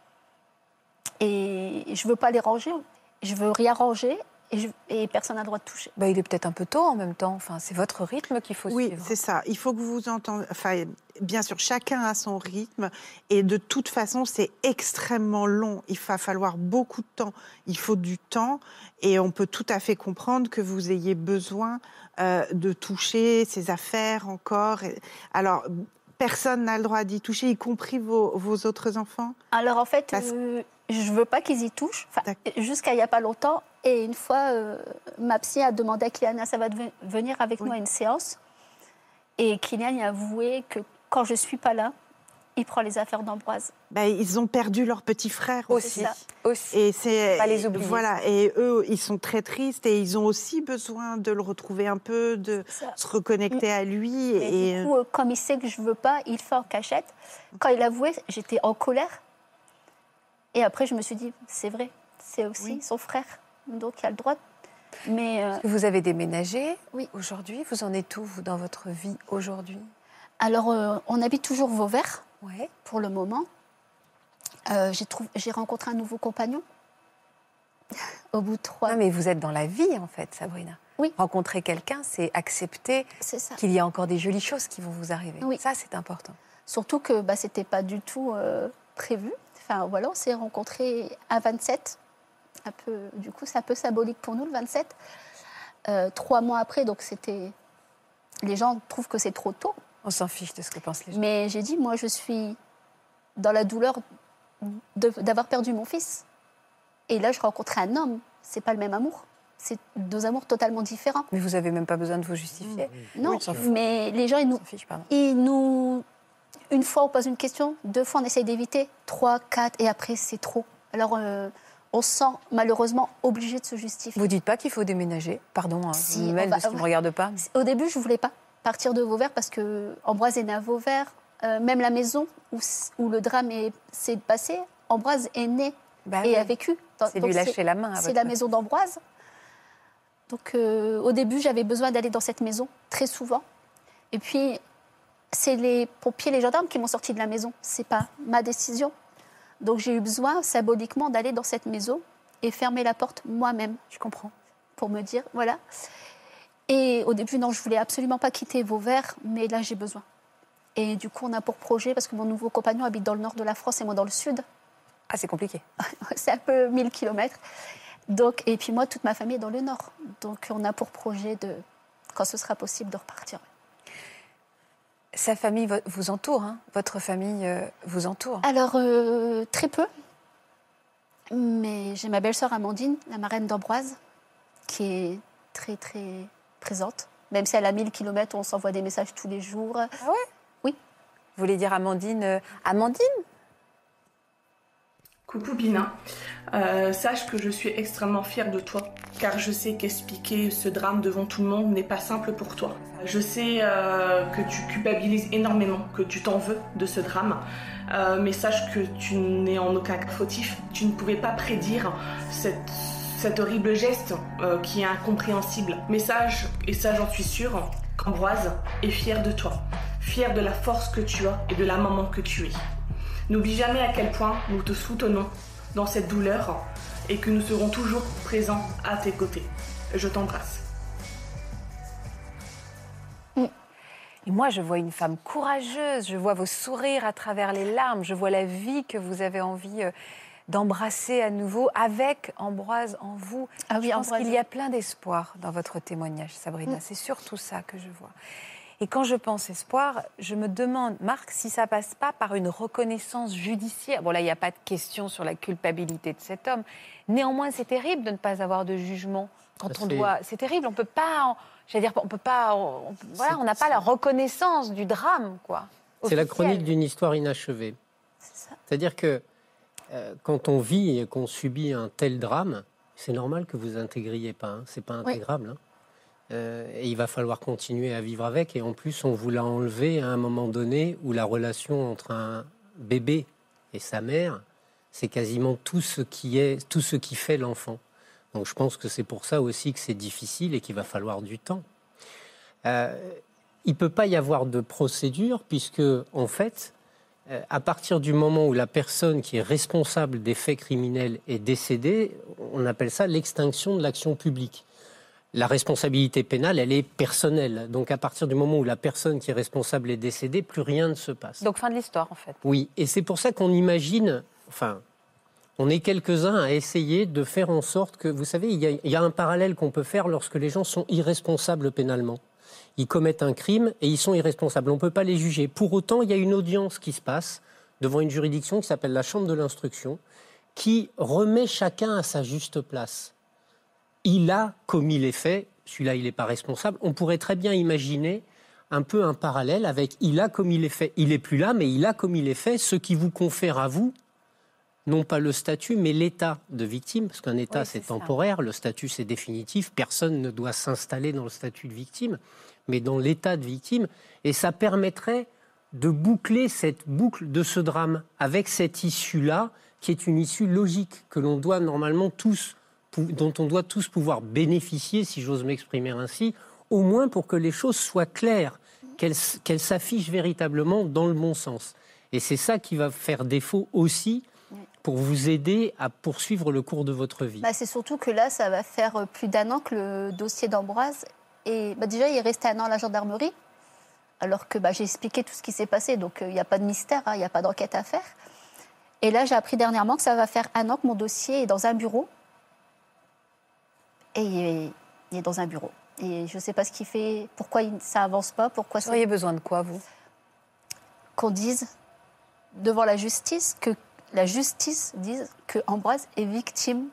Et je ne veux pas les ranger. Je veux rien ranger et personne n'a le droit de toucher. Il est peut-être un peu tôt en même temps. Enfin, c'est votre rythme qu'il faut suivre. Oui, c'est ça. Il faut que vous entendiez... Enfin, bien sûr, chacun a son rythme. Et de toute façon, c'est extrêmement long. Il va falloir beaucoup de temps. Il faut du temps. Et on peut tout à fait comprendre que vous ayez besoin de toucher ces affaires encore. Alors... Personne n'a le droit d'y toucher, y compris vos autres enfants? Alors en fait, je ne veux pas qu'ils y touchent, jusqu'à il n'y a pas longtemps. Et une fois, ma psy a demandé à Kylian, ça va venir avec nous à une séance. Et Kylian a avoué que quand je ne suis pas là, il prend les affaires d'Ambroise. Ils ont perdu leur petit frère aussi. Et c'est pas les oublier. Voilà, et eux, ils sont très tristes et ils ont aussi besoin de le retrouver un peu, de se reconnecter à lui. Et du coup, comme il sait que je ne veux pas, il fait en cachette. Quand il a avoué, j'étais en colère. Et après, je me suis dit, c'est vrai, c'est aussi son frère. Donc, il a le droit. Mais vous avez déménagé aujourd'hui. Vous en êtes où, vous, dans votre vie aujourd'hui? Alors, on habite toujours Vauvert. Ouais. Pour le moment. J'ai rencontré un nouveau compagnon au bout de 3 ans. Non, mais vous êtes dans la vie, en fait, Sabrina. Oui. Rencontrer quelqu'un, c'est accepter qu'il y a encore des jolies choses qui vont vous arriver. Oui. Ça, c'est important. Surtout que ce n'était pas du tout prévu. Enfin, voilà, on s'est rencontrés à 27. Du coup, c'est un peu symbolique pour nous, le 27. 3 mois après, donc c'était... Les gens trouvent que c'est trop tôt. On s'en fiche de ce que pensent les gens. Mais j'ai dit, moi, je suis dans la douleur d'avoir perdu mon fils. Et là, je rencontrais un homme. C'est pas le même amour. C'est 2 amours totalement différents. Mais vous n'avez même pas besoin de vous justifier. Non, mais les gens, ils nous... Une fois, on pose une question. 2 fois, on essaye d'éviter. 3, 4, et après, c'est trop. Alors, on se sent malheureusement obligé de se justifier. Vous dites pas qu'il faut déménager? Pardon, si, je me mêle de ce qui ne me regarde pas. Au début, je voulais pas partir de Vauvert parce que Ambroise est né à Vauvert. Même la maison où le drame s'est passé, Ambroise est né et a vécu. C'est lui lâcher la main. C'est la maison d'Ambroise. Donc au début, j'avais besoin d'aller dans cette maison très souvent. Et puis, c'est les pompiers, les gendarmes qui m'ont sorti de la maison. C'est pas ma décision. Donc j'ai eu besoin symboliquement d'aller dans cette maison et fermer la porte moi-même. Je comprends. Pour me dire, voilà. Et au début, non, je voulais absolument pas quitter Vauvert, mais là, j'ai besoin. Et du coup, on a pour projet, parce que mon nouveau compagnon habite dans le nord de la France et moi dans le sud. Ah, c'est compliqué. C'est un peu 1000 kilomètres. Donc, et puis moi, toute ma famille est dans le nord. Donc, on a pour projet, quand ce sera possible, de repartir. Sa famille vous entoure, hein? Votre famille vous entoure? Alors, très peu. Mais j'ai ma belle-sœur Amandine, la marraine d'Ambroise, qui est très, très présente. Même si elle a 1000 kilomètres, on s'envoie des messages tous les jours. Ah ouais? Oui. Vous voulez dire Amandine Amandine? Coucou Bina, sache que je suis extrêmement fière de toi, car je sais qu'expliquer ce drame devant tout le monde n'est pas simple pour toi. Je sais que tu culpabilises énormément, que tu t'en veux de ce drame, mais sache que tu n'es en aucun cas fautif. Tu ne pouvais pas prédire cet horrible geste qui est incompréhensible. Mais sache, et ça j'en suis sûre, qu'Ambroise est fière de toi, fière de la force que tu as et de la maman que tu es. N'oublie jamais à quel point nous te soutenons dans cette douleur et que nous serons toujours présents à tes côtés. Je t'embrasse. Et moi, je vois une femme courageuse, je vois vos sourires à travers les larmes, je vois la vie que vous avez envie d'embrasser à nouveau avec Ambroise en vous. Ah oui, je pense Ambroise. qu'il y a plein d'espoir dans votre témoignage, Sabrina. C'est surtout ça que je vois. Et quand je pense espoir, je me demande, Marc, si ça passe pas par une reconnaissance judiciaire. Bon, là, il n'y a pas de question sur la culpabilité de cet homme. Néanmoins, c'est terrible de ne pas avoir de jugement quand on doit. C'est terrible. On peut pas. J'allais dire, on peut pas. Voilà, on n'a pas la reconnaissance du drame, quoi. C'est la chronique d'une histoire inachevée. C'est-à-dire que quand on vit et qu'on subit un tel drame, c'est normal que vous intégriez pas. Hein. C'est pas intégrable. Hein. Et il va falloir continuer à vivre avec. Et en plus, on vous l'a enlevé à un moment donné où la relation entre un bébé et sa mère, c'est quasiment tout ce qui fait l'enfant. Donc je pense que c'est pour ça aussi que c'est difficile et qu'il va falloir du temps. Il ne peut pas y avoir de procédure puisque, en fait, à partir du moment où la personne qui est responsable des faits criminels est décédée, on appelle ça l'extinction de l'action publique. La responsabilité pénale, elle est personnelle. Donc à partir du moment où la personne qui est responsable est décédée, plus rien ne se passe. Donc fin de l'histoire, en fait. Oui, et c'est pour ça qu'on imagine... on est quelques-uns à essayer de faire en sorte que... Vous savez, il y a un parallèle qu'on peut faire lorsque les gens sont irresponsables pénalement. Ils commettent un crime et ils sont irresponsables. On ne peut pas les juger. Pour autant, il y a une audience qui se passe devant une juridiction qui s'appelle la Chambre de l'instruction, qui remet chacun à sa juste place. Il a commis les faits, celui-là, il n'est pas responsable. On pourrait très bien imaginer un peu un parallèle avec il a commis les faits. Il n'est plus là, mais il a commis les faits, ce qui vous confère à vous, non pas le statut, mais l'état de victime, parce qu'un état, c'est temporaire, le statut, c'est définitif, personne ne doit s'installer dans le statut de victime, mais dans l'état de victime, et ça permettrait de boucler cette boucle de ce drame, avec cette issue-là, qui est une issue logique, que l'on doit normalement tous, dont on doit tous pouvoir bénéficier, si j'ose m'exprimer ainsi, au moins pour que les choses soient claires, qu'elles s'affichent véritablement dans le bon sens. Et c'est ça qui va faire défaut aussi pour vous aider à poursuivre le cours de votre vie. C'est surtout que là, ça va faire plus d'1 an que le dossier d'Ambroise. Et déjà, il est resté 1 an à la gendarmerie, alors que j'ai expliqué tout ce qui s'est passé. Donc, il n'y a pas de mystère, il n'y a pas d'enquête à faire. Et là, j'ai appris dernièrement que ça va faire 1 an que mon dossier est dans un bureau. Et il est dans un bureau. Et je ne sais pas ce qu'il fait, pourquoi ça n'avance pas. Pourquoi vous auriez besoin de quoi, vous ? Qu'on dise devant la justice, que la justice dise que Ambroise est victime.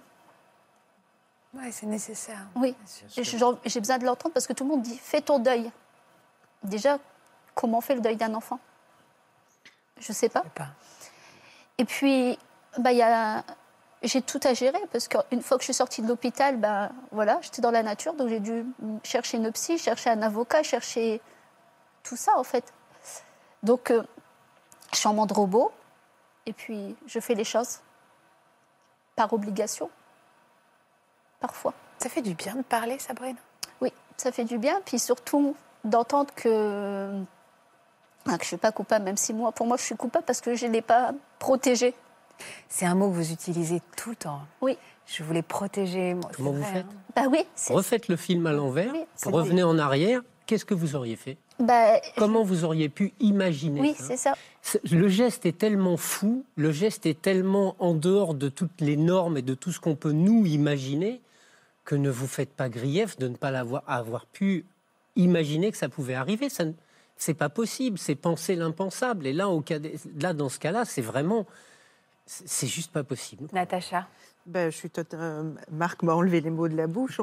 Oui, c'est nécessaire. Oui, j'ai besoin de l'entendre parce que tout le monde dit « fais ton deuil ». Déjà, comment on fait le deuil d'un enfant ? Je ne sais pas. Et puis, j'ai tout à gérer parce qu'une fois que je suis sortie de l'hôpital, j'étais dans la nature, donc j'ai dû chercher une psy, chercher un avocat, chercher tout ça en fait. Donc, je suis en mode robot et puis je fais les choses par obligation, parfois. Ça fait du bien de parler, Sabrina ? Oui, ça fait du bien, puis surtout d'entendre que je ne suis pas coupable, même si pour moi je suis coupable parce que je ne l'ai pas protégée. C'est un mot que vous utilisez tout le temps. Oui. Je voulais protéger. Comment vous faites ? Oui. Refaites le film à l'envers, revenez en arrière. Qu'est-ce que vous auriez fait ? Comment vous auriez pu imaginer ça ? Oui, c'est ça. Le geste est tellement fou, le geste est tellement en dehors de toutes les normes et de tout ce qu'on peut nous imaginer que ne vous faites pas grief de ne pas avoir pu imaginer que ça pouvait arriver. C'est pas possible, c'est penser l'impensable. Et là, dans ce cas-là, c'est vraiment... C'est juste pas possible. Natacha ? Marc m'a enlevé les mots de la bouche.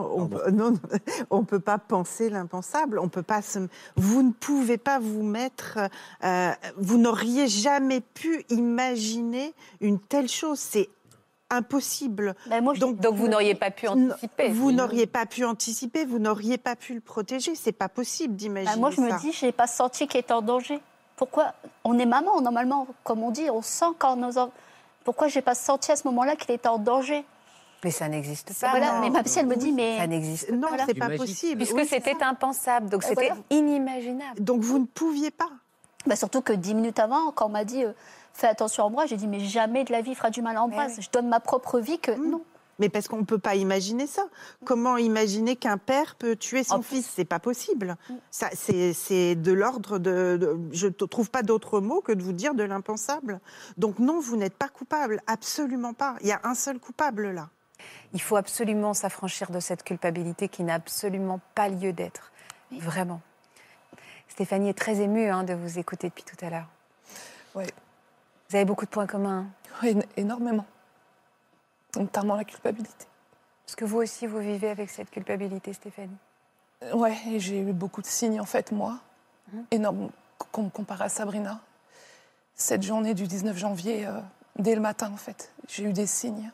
On peut pas penser l'impensable. On peut pas. Vous ne pouvez pas vous mettre. Vous n'auriez jamais pu imaginer une telle chose. C'est impossible. Donc vous n'auriez pas pu anticiper. Vous n'auriez pas pu anticiper. Vous n'auriez pas pu le protéger. C'est pas possible d'imaginer ça. Moi, je me dis, je n'ai pas senti qu'il était en danger. Pourquoi ? On est maman, normalement, comme on dit, on sent quand nos enfants. Pourquoi je n'ai pas senti à ce moment-là qu'il était en danger ? Mais ça n'existe pas. Voilà, mais ma psy, elle me dit, mais... Ça n'existe pas. Non, c'est pas possible. Puisque c'était impensable, donc c'était inimaginable. Donc vous ne pouviez pas. Surtout que 10 minutes avant, quand on m'a dit fais attention à Ambroise, j'ai dit mais jamais de la vie il fera du mal à Ambroise. Je donne ma propre vie que non. Mais parce qu'on ne peut pas imaginer ça. Comment imaginer qu'un père peut tuer son fils ? C'est pas possible. Ça, c'est de l'ordre de... Je ne trouve pas d'autre mot que de vous dire de l'impensable. Donc non, vous n'êtes pas coupable. Absolument pas. Il y a un seul coupable là. Il faut absolument s'affranchir de cette culpabilité qui n'a absolument pas lieu d'être. Oui. Vraiment. Stéphanie est très émue de vous écouter depuis tout à l'heure. Oui. Vous avez beaucoup de points communs. Oui, énormément. Notamment la culpabilité. Est-ce que vous aussi, vous vivez avec cette culpabilité, Stéphanie ? Oui, et j'ai eu beaucoup de signes, en fait, moi. Énorme, comparé à Sabrina. Cette journée du 19 janvier, dès le matin, en fait, j'ai eu des signes.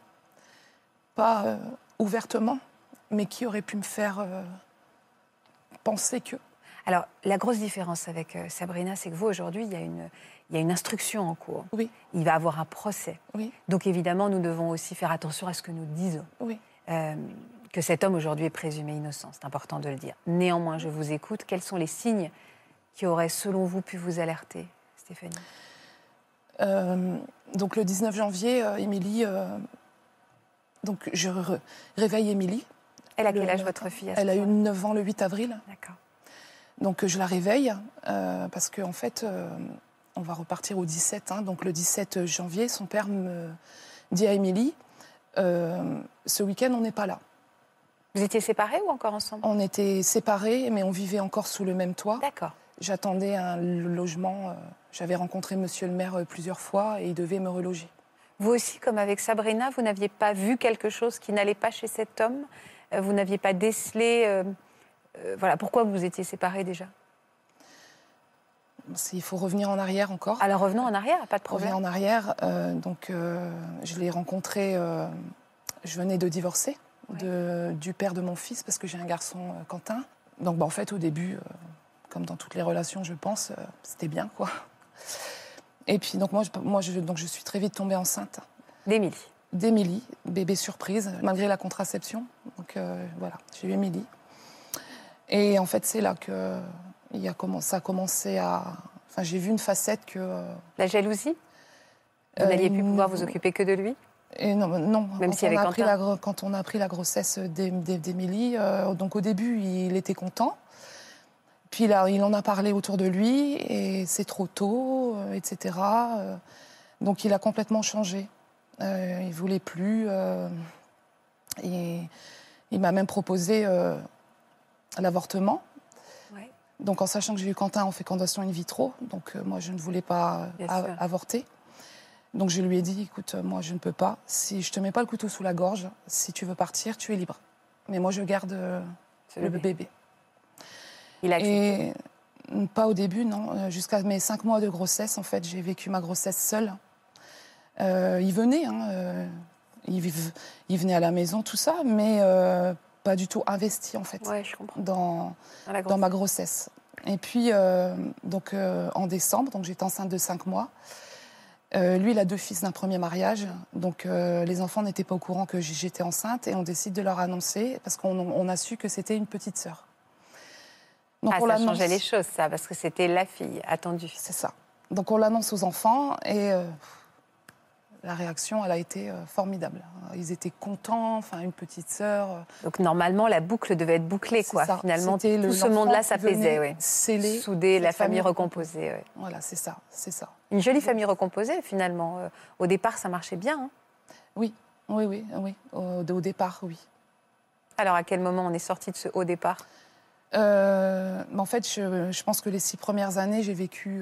Pas ouvertement, mais qui auraient pu me faire penser que... Alors, la grosse différence avec Sabrina, c'est que vous, aujourd'hui, il y a une instruction en cours. Oui. Il va avoir un procès. Oui. Donc, évidemment, nous devons aussi faire attention à ce que nous disons. Oui. Que cet homme, aujourd'hui, est présumé innocent. C'est important de le dire. Néanmoins, je vous écoute. Quels sont les signes qui auraient, selon vous, pu vous alerter, Stéphanie? Donc, le 19 janvier, Émilie... donc, je réveille Émilie. Elle a quel âge, votre fille? Elle a eu 9 ans le 8 avril. D'accord. Donc, je la réveille parce qu'en fait, on va repartir au 17. Donc, le 17 janvier, son père me dit à Émilie, ce week-end, on n'est pas là. Vous étiez séparés ou encore ensemble? On était séparés, mais on vivait encore sous le même toit. D'accord. J'attendais un logement. J'avais rencontré monsieur le maire plusieurs fois et il devait me reloger. Vous aussi, comme avec Sabrina, vous n'aviez pas vu quelque chose qui n'allait pas chez cet homme? Vous n'aviez pas décelé... voilà, pourquoi vous étiez séparés déjà? Il faut revenir en arrière encore. Alors revenons en arrière, pas de problème. Revenir en arrière, je l'ai rencontré, je venais de divorcer du père de mon fils parce que j'ai un garçon, Quentin. Donc en fait au début, comme dans toutes les relations je pense, c'était bien quoi. Et puis donc je suis très vite tombée enceinte. D'Émilie, bébé surprise, malgré la contraception. Donc voilà, j'ai eu Émilie. Et en fait, c'est là que ça a commencé à... Enfin, j'ai vu une facette que... La jalousie? Vous n'alliez plus pouvoir vous occuper que de lui? Et non. Même s'il y avait Quentin. Quand on a appris la grossesse d'Émilie, donc au début, il était content. Puis là, il en a parlé autour de lui, et c'est trop tôt, etc. Donc il a complètement changé. Il ne voulait plus. Et il m'a même proposé l'avortement. Ouais. Donc en sachant que j'ai eu Quentin en fécondation in vitro, donc moi je ne voulais pas avorter. Donc je lui ai dit, écoute, moi je ne peux pas. Si je te mets pas le couteau sous la gorge, si tu veux partir, tu es libre. Mais moi je garde le bébé. Il a accepté. Et pas au début, non. Jusqu'à mes 5 mois de grossesse, en fait, j'ai vécu ma grossesse seule. Il venait, il venait à la maison, tout ça, mais pas du tout investi, en fait, ouais, je comprends. dans ma grossesse. Et puis, en décembre, donc j'étais enceinte de 5 mois. Lui, il a 2 fils d'un premier mariage, donc les enfants n'étaient pas au courant que j'étais enceinte, et on décide de leur annoncer, parce qu'on a su que c'était une petite sœur. Donc, ça changeait les choses, ça, parce que c'était la fille attendue. C'est ça. Donc on l'annonce aux enfants, et la réaction, elle a été formidable. Ils étaient contents, enfin une petite sœur. Donc normalement, la boucle devait être bouclée, quoi. Ça. Finalement, tout ce monde-là s'apaisait, oui. Sceller, souder la famille recomposée. Oui. Voilà, c'est ça. Une jolie famille recomposée, finalement. Au départ, ça marchait bien. Hein. Oui. Au départ, oui. Alors, à quel moment on est sorti de ce haut départ? En fait, je pense que les 6 premières années, j'ai vécu...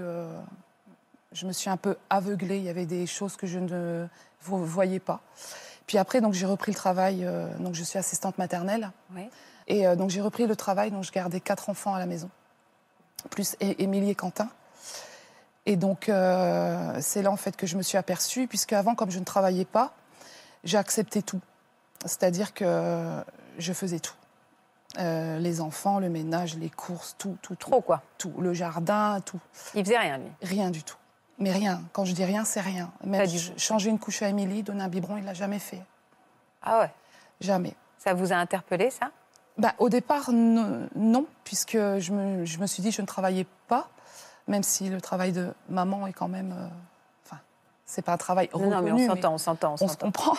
je me suis un peu aveuglée. Il y avait des choses que je ne voyais pas. Puis après, donc, j'ai repris le travail. Donc, je suis assistante maternelle. Oui. Et donc, j'ai repris le travail. Donc, je gardais 4 enfants à la maison, plus Émilie et Quentin. Et donc, c'est là, en fait, que je me suis aperçue. Puisque avant, comme je ne travaillais pas, j'ai accepté tout. C'est-à-dire que je faisais tout. Les enfants, le ménage, les courses, tout. Trop, quoi. Tout. Le jardin, tout. Il faisait rien, lui? Rien du tout. Mais rien. Quand je dis rien, c'est rien. Même changer une couche à Émilie, donner un biberon, il ne l'a jamais fait. Ah ouais? Jamais. Ça vous a interpellé, ça? Au départ, non, puisque je me suis dit je ne travaillais pas, même si le travail de maman est quand même... c'est pas un travail reconnu. Non, mais on s'entend. On se comprend.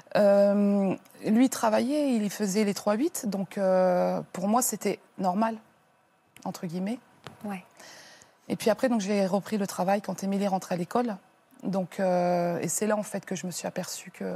Lui travaillait, il faisait les 3-8, donc pour moi, c'était normal, entre guillemets. Ouais. Et puis après, donc, j'ai repris le travail quand Émilie rentrait à l'école. Donc, et c'est là, en fait, que je me suis aperçue qu'il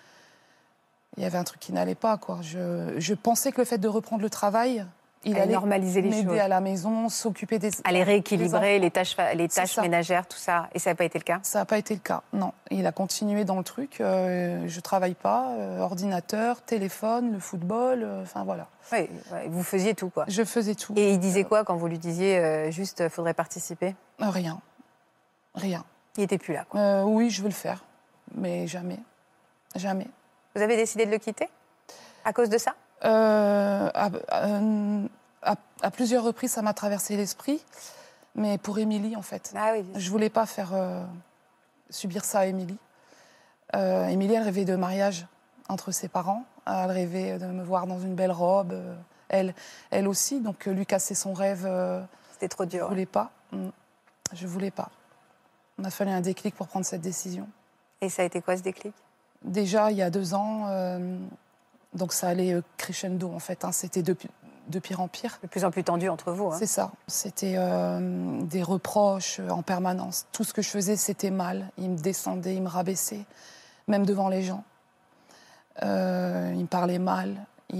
y avait un truc qui n'allait pas, quoi. Je pensais que le fait de reprendre le travail, il allait normaliser les choses. M'aider à la maison, s'occuper des... Aller rééquilibrer les tâches ménagères, tout ça. Et ça n'a pas été le cas? Ça n'a pas été le cas, non. Il a continué dans le truc. Je ne travaille pas. Ordinateur, téléphone, le football, enfin voilà. Oui, vous faisiez tout, quoi. Je faisais tout. Et il disait quoi quand vous lui disiez juste « faudrait participer » Rien. Il n'était plus là, quoi. Oui, je veux le faire. Mais jamais. Jamais. Vous avez décidé de le quitter? À cause de ça? à plusieurs reprises, ça m'a traversé l'esprit. Mais pour Émilie, en fait. Ah oui. Je ne voulais pas faire subir ça à Émilie. Émilie, elle rêvait de mariage entre ses parents. Elle rêvait de me voir dans une belle robe. Elle aussi. Donc, lui casser son rêve. C'était trop dur. Je ne voulais pas. Je ne voulais pas. Il m'a fallu un déclic pour prendre cette décision. Et ça a été quoi, ce déclic? Déjà, il y a 2 ans, donc ça allait crescendo, en fait. Hein, c'était de pire en pire. De plus en plus tendu entre vous. Hein. C'est ça. C'était des reproches en permanence. Tout ce que je faisais, c'était mal. Il me descendait, il me rabaissait, même devant les gens. Il me parlait mal.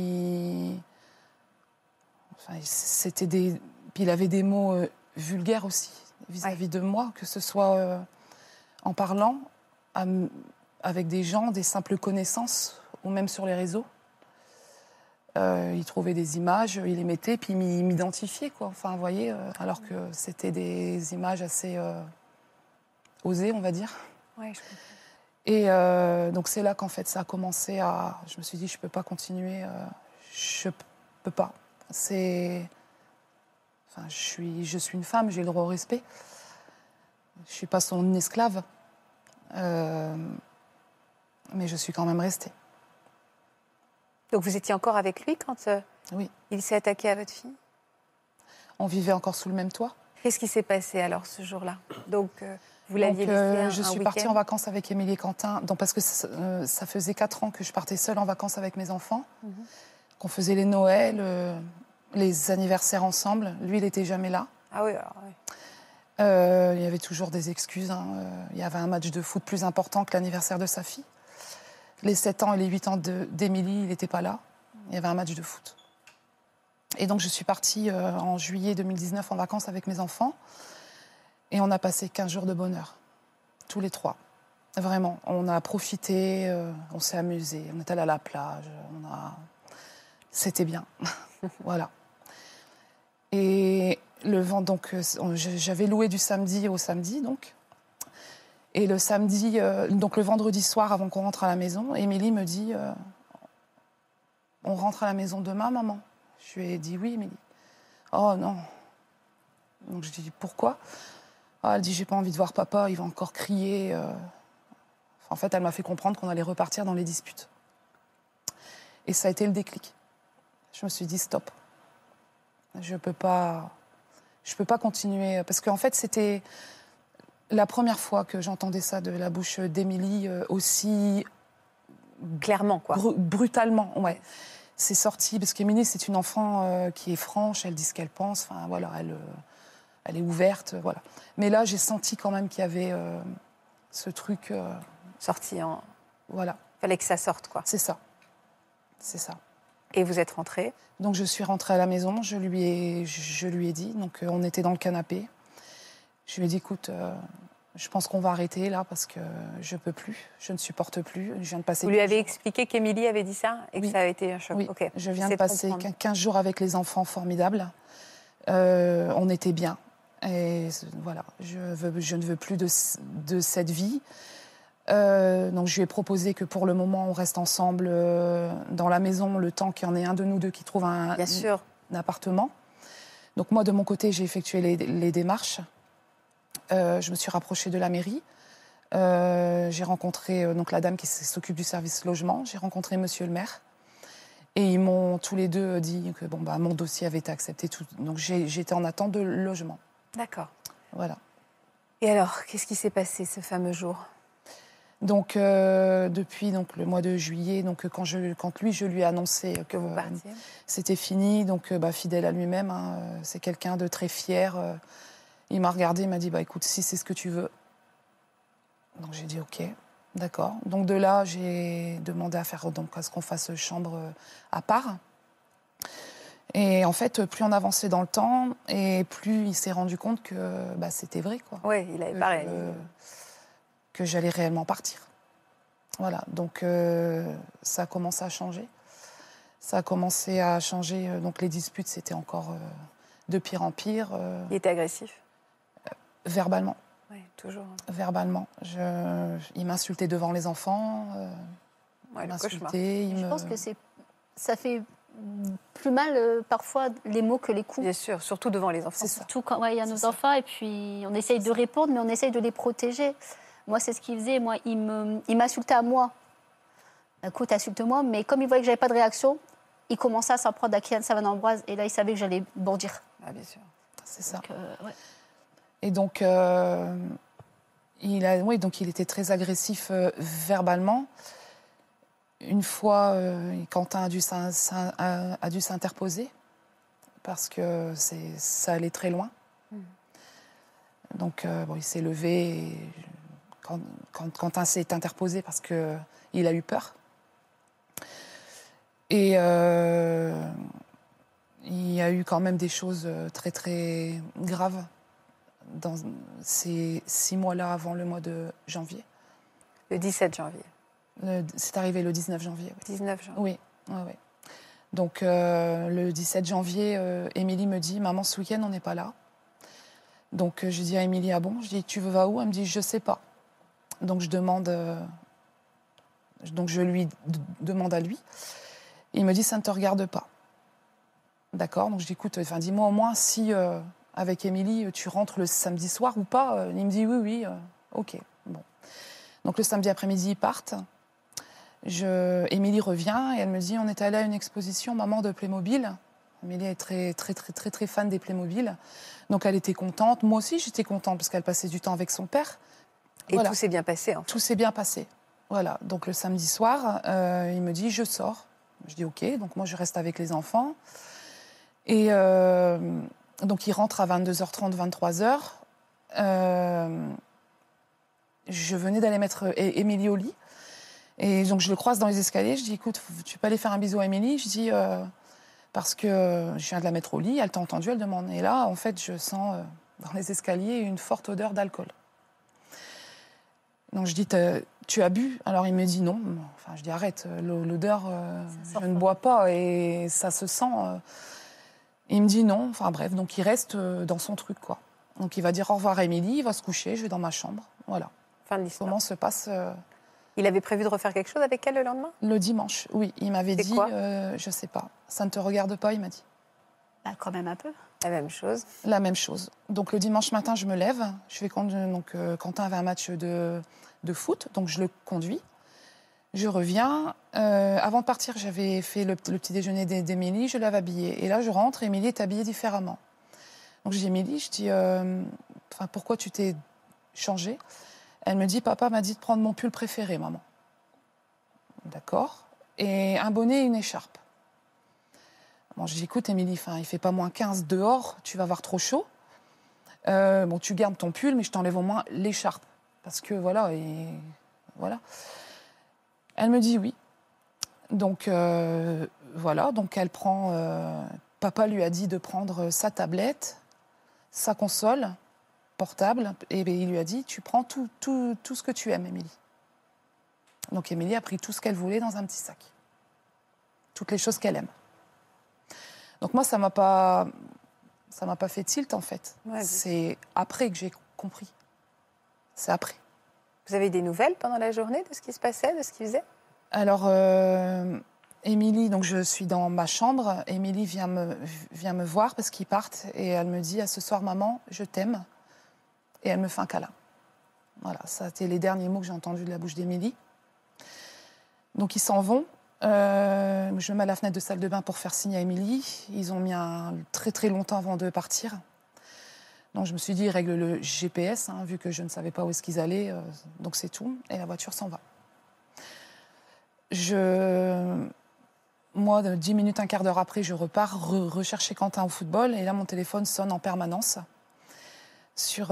C'était des... Puis il avait des mots vulgaires aussi vis-à-vis de moi, que ce soit en parlant avec des gens, des simples connaissances, ou même sur les réseaux. Il trouvait des images, il les mettait, puis il m'identifiait, quoi. Enfin, vous voyez, alors que c'était des images assez osées, on va dire. Ouais, je comprends. Et donc c'est là qu'en fait ça a commencé à... Je me suis dit, je ne peux pas continuer, je ne peux pas. Enfin, je suis une femme, j'ai le droit au respect. Je ne suis pas son esclave. Mais je suis quand même restée. Donc vous étiez encore avec lui quand oui. Il s'est attaqué à votre fille? On vivait encore sous le même toit. Qu'est-ce qui s'est passé alors ce jour-là? Donc vous l'aviez laissé je suis partie en vacances avec Émilie et Quentin, donc, parce que ça faisait 4 ans que je partais seule en vacances avec mes enfants, qu'on faisait les Noëls, les anniversaires ensemble. Lui, il n'était jamais là. Ah oui, alors oui. Il y avait toujours des excuses. Hein. Il y avait un match de foot plus important que l'anniversaire de sa fille. Les 7 ans et les 8 ans d'Émilie, il n'était pas là. Il y avait un match de foot. Et donc, je suis partie en juillet 2019 en vacances avec mes enfants. Et on a passé 15 jours de bonheur, tous les 3. Vraiment, on a profité, on s'est amusé, on est allé à la plage, c'était bien. Voilà. Et le vent, donc, j'avais loué du samedi au samedi, donc. Et le samedi, donc le vendredi soir, avant qu'on rentre à la maison, Émilie me dit on rentre à la maison demain, maman? Je lui ai dit oui, Émilie. Oh non. Donc je lui ai dit pourquoi? Elle dit j'ai pas envie de voir papa, il va encore crier. En fait, elle m'a fait comprendre qu'on allait repartir dans les disputes. Et ça a été le déclic. Je me suis dit stop. Je peux pas continuer. Parce qu'en fait, c'était la première fois que j'entendais ça de la bouche d'Émilie aussi... Clairement, quoi. Brutalement, ouais. C'est sorti, parce qu'Émilie, c'est une enfant qui est franche, elle dit ce qu'elle pense, enfin, voilà, elle est ouverte, voilà. Mais là, j'ai senti quand même qu'il y avait ce truc... sorti en... Voilà. Fallait que ça sorte, quoi. C'est ça. C'est ça. Et vous êtes rentrée? Donc je suis rentrée à la maison, je lui ai dit, donc on était dans le canapé. Je lui ai dit, écoute, je pense qu'on va arrêter là parce que je ne peux plus, je ne supporte plus. Je viens de passer. Vous lui avez expliqué qu'Émilie avait dit ça et que ça a été un choc? Oui, okay. Je viens de passer 15 jours avec les enfants formidables. On était bien. Et voilà, je ne veux plus de cette vie. Donc je lui ai proposé que pour le moment, on reste ensemble dans la maison le temps qu'il y en ait un de nous deux qui trouve un appartement. Donc moi, de mon côté, j'ai effectué les démarches. Je me suis rapprochée de la mairie. J'ai rencontré donc la dame qui s'occupe du service logement. J'ai rencontré monsieur le maire. Et ils m'ont tous les deux dit que mon dossier avait été accepté. Donc j'étais en attente de logement. D'accord. Voilà. Et alors, qu'est-ce qui s'est passé ce fameux jour? Donc depuis le mois de juillet, donc quand lui je lui ai annoncé que c'était fini, donc fidèle à lui-même, hein, c'est quelqu'un de très fier. Il m'a regardé, il m'a dit écoute, si c'est ce que tu veux. Donc j'ai dit ok, d'accord. Donc de là j'ai demandé à ce qu'on fasse chambre à part. Et en fait, plus on avançait dans le temps, et plus il s'est rendu compte que c'était vrai, quoi. Oui, il avait pas réalisé. Que j'allais réellement partir. Voilà, donc ça a commencé à changer. Donc les disputes, c'était encore de pire en pire. Il était agressif? Verbalement. Oui, toujours. Verbalement. Il m'insultait devant les enfants. Ouais, il m'insultait. Je pense que ça fait plus mal parfois les mots que les coups. Bien sûr, surtout devant les enfants. C'est ça. Surtout quand il y a nos enfants et puis on essaye de répondre, mais on essaye de les protéger. Moi, c'est ce qu'il faisait. Moi, il m'insultait à moi. Écoute, insulte-moi, mais comme il voyait que j'avais pas de réaction, il commençait à s'en prendre à Kylian Savane-Ambroise et là, il savait que j'allais bondir. Ah, bien sûr. C'est ça. Donc, ouais. Et donc, il était très agressif verbalement. Une fois, Quentin a dû s'interposer parce que ça allait très loin. Donc, il s'est levé. Et quand Quentin s'est interposé parce qu'il a eu peur. Et il y a eu quand même des choses très, très graves dans ces 6 mois-là avant le mois de janvier. Le 17 janvier. C'est arrivé le 19 janvier. Oui. 19 janvier. Oui. Donc, le 17 janvier, Émilie me dit « Maman, ce week-end, on n'est pas là. » Donc, je dis à Émilie « Ah bon ?» Je dis « Tu vas où ?» Elle me dit « Je sais pas. » Donc, je lui demande à lui. Il me dit « Ça ne te regarde pas. » D'accord. Donc, je dis « Écoute, dis-moi au moins si, avec Émilie, tu rentres le samedi soir ou pas. » Il me dit « Oui, ok. » Bon. Donc, le samedi après-midi, ils partent. Émilie revient et elle me dit « On est allé à une exposition, maman, de Playmobil. » Émilie est très, très, très, très, très fan des Playmobil. Donc, elle était contente. Moi aussi, j'étais contente parce qu'elle passait du temps avec son père. Et voilà. Tout s'est bien passé, en fait. Tout s'est bien passé. Voilà. Donc, le samedi soir, il me dit « Je sors. » Je dis « Ok. » Donc, moi, je reste avec les enfants. Et donc, il rentre à 22h30, 23h. Je venais d'aller mettre Émilie au lit. Et donc, je le croise dans les escaliers. Je dis, écoute, tu peux aller faire un bisou à Émilie. Je dis, parce que je viens de la mettre au lit. Elle t'a entendu, elle demande. Et là, en fait, je sens dans les escaliers une forte odeur d'alcool. Donc, je dis, tu as bu? Alors, il me dit non. Enfin, je dis, arrête, l'odeur, je ne bois pas et ça se sent. Il me dit non. Enfin, bref, donc il reste dans son truc, quoi. Donc, il va dire au revoir à Émilie, il va se coucher, je vais dans ma chambre. Voilà. Fin de l'histoire. Comment se passe... Il avait prévu de refaire quelque chose avec elle le lendemain? Le dimanche, oui. Il m'avait dit, quoi je sais pas, ça ne te regarde pas, il m'a dit. Bah, quand même un peu. La même chose. La même chose. Donc le dimanche matin, je me lève. Je vais Quentin avait un match de foot, donc je le conduis. Je reviens. Avant de partir, j'avais fait le petit déjeuner d'Émilie, je l'avais habillée. Et là, je rentre, Émilie est habillée différemment. Donc je dis, Émilie, pourquoi tu t'es changée? Elle me dit, papa m'a dit de prendre mon pull préféré, maman. D'accord. Et un bonnet et une écharpe. Bon, je dis, écoute, Émilie, il ne fait pas moins 15 dehors, tu vas avoir trop chaud. Tu gardes ton pull, mais je t'enlève au moins l'écharpe. Parce que voilà, voilà. Elle me dit oui. Donc, voilà, donc elle prend... papa lui a dit de prendre sa tablette, sa console portable, et il lui a dit, tu prends tout ce que tu aimes, Émilie. Donc, Émilie a pris tout ce qu'elle voulait dans un petit sac. Toutes les choses qu'elle aime. Donc moi, ça m'a pas fait tilt, en fait. Ouais, c'est après que j'ai compris. C'est après. Vous avez des nouvelles pendant la journée de ce qui se passait, de ce qu'il faisait? Alors, Émilie, donc je suis dans ma chambre. Émilie vient me voir parce qu'ils partent et elle me dit, à ce soir, maman, je t'aime. Et elle me fait un câlin. Voilà, ça a été les derniers mots que j'ai entendus de la bouche d'Émilie. Donc ils s'en vont. Je me mets à la fenêtre de salle de bain pour faire signe à Émilie. Ils ont mis très très longtemps avant de partir. Donc je me suis dit, ils règlent le GPS, vu que je ne savais pas où est-ce qu'ils allaient. Donc c'est tout. Et la voiture s'en va. Moi, 10 minutes, un quart d'heure après, je repars rechercher Quentin au football. Et là, mon téléphone sonne en permanence sur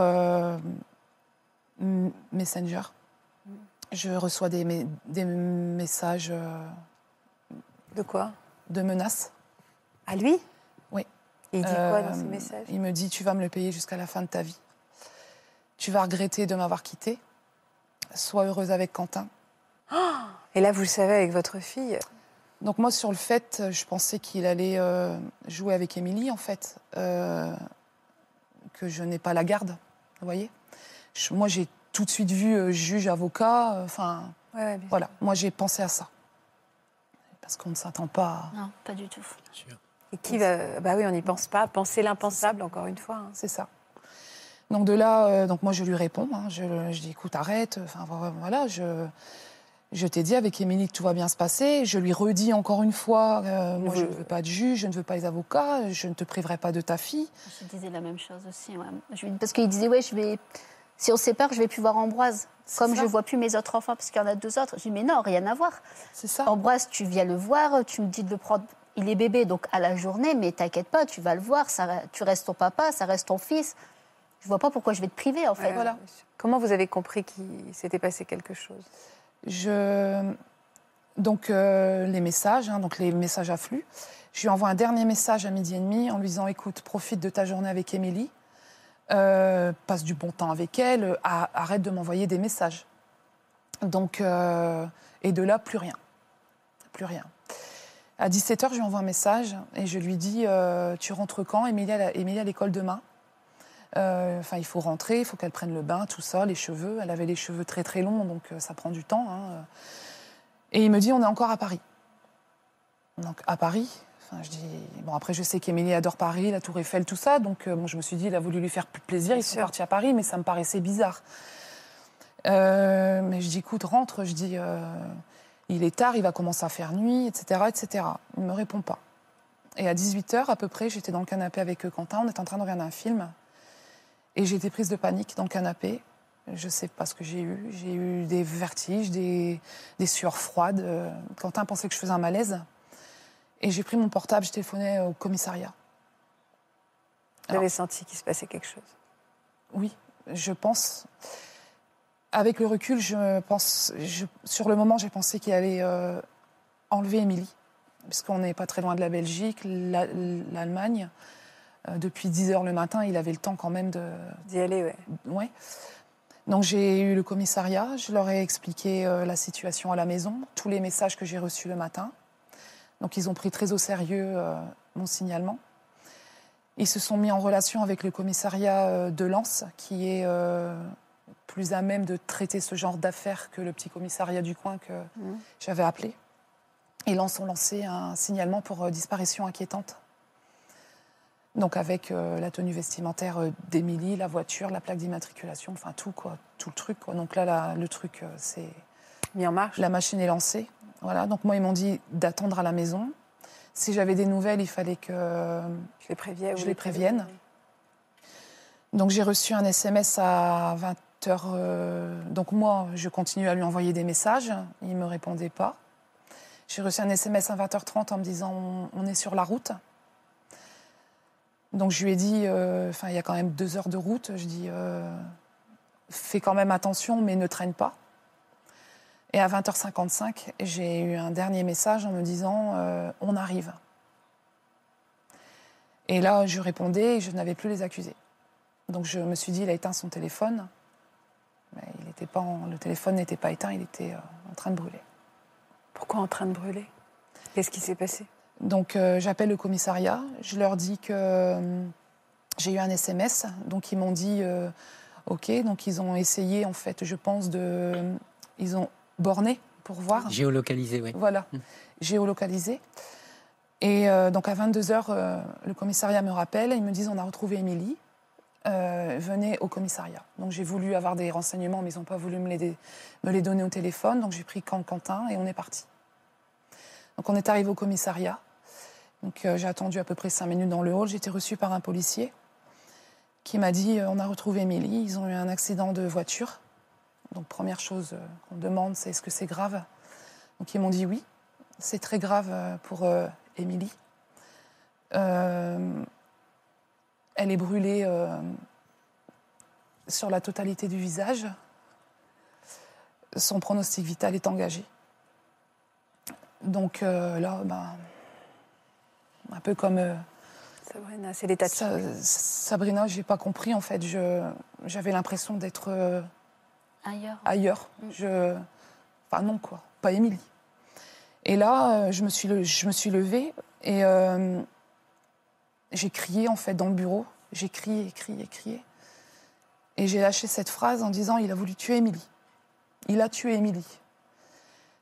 Messenger. Je reçois des messages... De quoi? De menaces. À lui? Oui. Et il dit quoi dans ces messages? Il me dit, tu vas me le payer jusqu'à la fin de ta vie. Tu vas regretter de m'avoir quittée. Sois heureuse avec Quentin. Oh, et là, vous le savez avec votre fille? Donc moi, sur le fait, je pensais qu'il allait jouer avec Émilie, en fait. Que je n'ai pas la garde, vous voyez. Moi, j'ai tout de suite vu juge, avocat, ouais, voilà. Moi, j'ai pensé à ça. Parce qu'on ne s'attend pas à... Non, pas du tout. Et qui va... Bah oui, on n'y pense pas. Penser l'impensable, encore une fois. C'est ça. Donc de là, donc moi je lui réponds, je dis écoute arrête, enfin voilà, je t'ai dit avec Émilie que tout va bien se passer, je lui redis encore une fois, moi je ne veux pas de juge, je ne veux pas les avocats, je ne te priverai pas de ta fille. Je disais la même chose aussi, parce qu'il disait si on se sépare, je vais plus voir Ambroise, comme je vois plus mes autres enfants, parce qu'il y en a 2 autres. Je dis mais non, rien à voir. C'est ça. Ambroise, tu viens le voir, tu me dis de le prendre. Il est bébé, donc à la journée, mais t'inquiète pas, tu vas le voir, tu restes ton papa, ça reste ton fils. Je vois pas pourquoi je vais te priver, en fait. Voilà. Comment vous avez compris qu'il s'était passé quelque chose ? Donc, les messages, donc les messages affluent. Je lui envoie un dernier message à 12h30 en lui disant « Écoute, profite de ta journée avec Émilie, passe du bon temps avec elle, arrête de m'envoyer des messages. » Donc, et de là, plus rien. Plus rien. À 17h, je lui envoie un message et je lui dis « Tu rentres quand ? Émilie à l'école demain. » il faut rentrer, il faut qu'elle prenne le bain, tout ça, les cheveux. Elle avait les cheveux très très longs, donc ça prend du temps. Et il me dit, on est encore à Paris. Donc à Paris, je dis, bon après je sais qu'Émilie adore Paris, la Tour Eiffel, tout ça, donc je me suis dit, il a voulu lui faire plaisir, ils sont partis à Paris, mais ça me paraissait bizarre. Mais je dis, écoute, rentre, je dis, il est tard, il va commencer à faire nuit, etc., etc. Il ne me répond pas. Et à 18h à peu près, j'étais dans le canapé avec Quentin, on était en train de regarder un film. Et j'ai été prise de panique dans le canapé. Je ne sais pas ce que j'ai eu. J'ai eu des vertiges, des sueurs froides. Quentin pensait que je faisais un malaise. Et j'ai pris mon portable, j'ai téléphoné au commissariat. Vous avez senti qu'il se passait quelque chose ? Oui, je pense. Avec le recul, sur le moment, j'ai pensé qu'il allait enlever Émilie. Puisqu'on n'est pas très loin de la Belgique, l'Allemagne. Depuis 10h le matin, il avait le temps quand même d'y aller, ouais. Donc j'ai eu le commissariat, je leur ai expliqué la situation à la maison, tous les messages que j'ai reçus le matin. Donc ils ont pris très au sérieux mon signalement. Ils se sont mis en relation avec le commissariat de Lens, qui est plus à même de traiter ce genre d'affaires que le petit commissariat du coin que j'avais appelé. Et Lens ont lancé un signalement pour disparition inquiétante. Donc avec la tenue vestimentaire d'Émilie, la voiture, la plaque d'immatriculation, enfin tout le truc. Donc là, le truc, c'est mis en marche. La machine est lancée. Voilà. Donc moi, ils m'ont dit d'attendre à la maison. Si j'avais des nouvelles, il fallait que je les prévienne. Donc j'ai reçu un SMS à 20h. Donc moi, je continue à lui envoyer des messages. Il ne me répondait pas. J'ai reçu un SMS à 20h30 en me disant on est sur la route. Donc je lui ai dit, il y a quand même 2 heures de route, je dis, fais quand même attention, mais ne traîne pas. Et à 20h55, j'ai eu un dernier message en me disant, on arrive. Et là, je répondais et je n'avais plus les accusés. Donc je me suis dit, il a éteint son téléphone, mais le téléphone n'était pas éteint, il était en train de brûler. Pourquoi en train de brûler ? Qu'est-ce qui s'est passé ? Donc j'appelle le commissariat, je leur dis que j'ai eu un SMS, donc ils m'ont dit OK, donc ils ont essayé en fait, je pense ils ont borné pour voir. Géolocalisé, oui. Voilà, géolocalisé. Et donc à 22h, le commissariat me rappelle, ils me disent on a retrouvé Émilie, venez au commissariat. Donc j'ai voulu avoir des renseignements, mais ils n'ont pas voulu me les donner au téléphone, donc j'ai pris Quentin et on est parti. Donc on est arrivé au commissariat. Donc j'ai attendu à peu près 5 minutes dans le hall. J'ai été reçue par un policier qui m'a dit on a retrouvé Émilie, ils ont eu un accident de voiture. Donc première chose qu'on demande, c'est est-ce que c'est grave ? Donc ils m'ont dit oui, c'est très grave pour Émilie. Elle est brûlée sur la totalité du visage. Son pronostic vital est engagé. Donc là, un peu comme... Sabrina, c'est l'état de choc. Sabrina, je n'ai pas compris en fait. J'avais l'impression d'être... ailleurs. Enfin non quoi, pas Émilie. Et là, je me suis levée et j'ai crié en fait dans le bureau. J'ai crié. Et j'ai lâché cette phrase en disant « Il a voulu tuer Émilie. Il a tué Émilie. »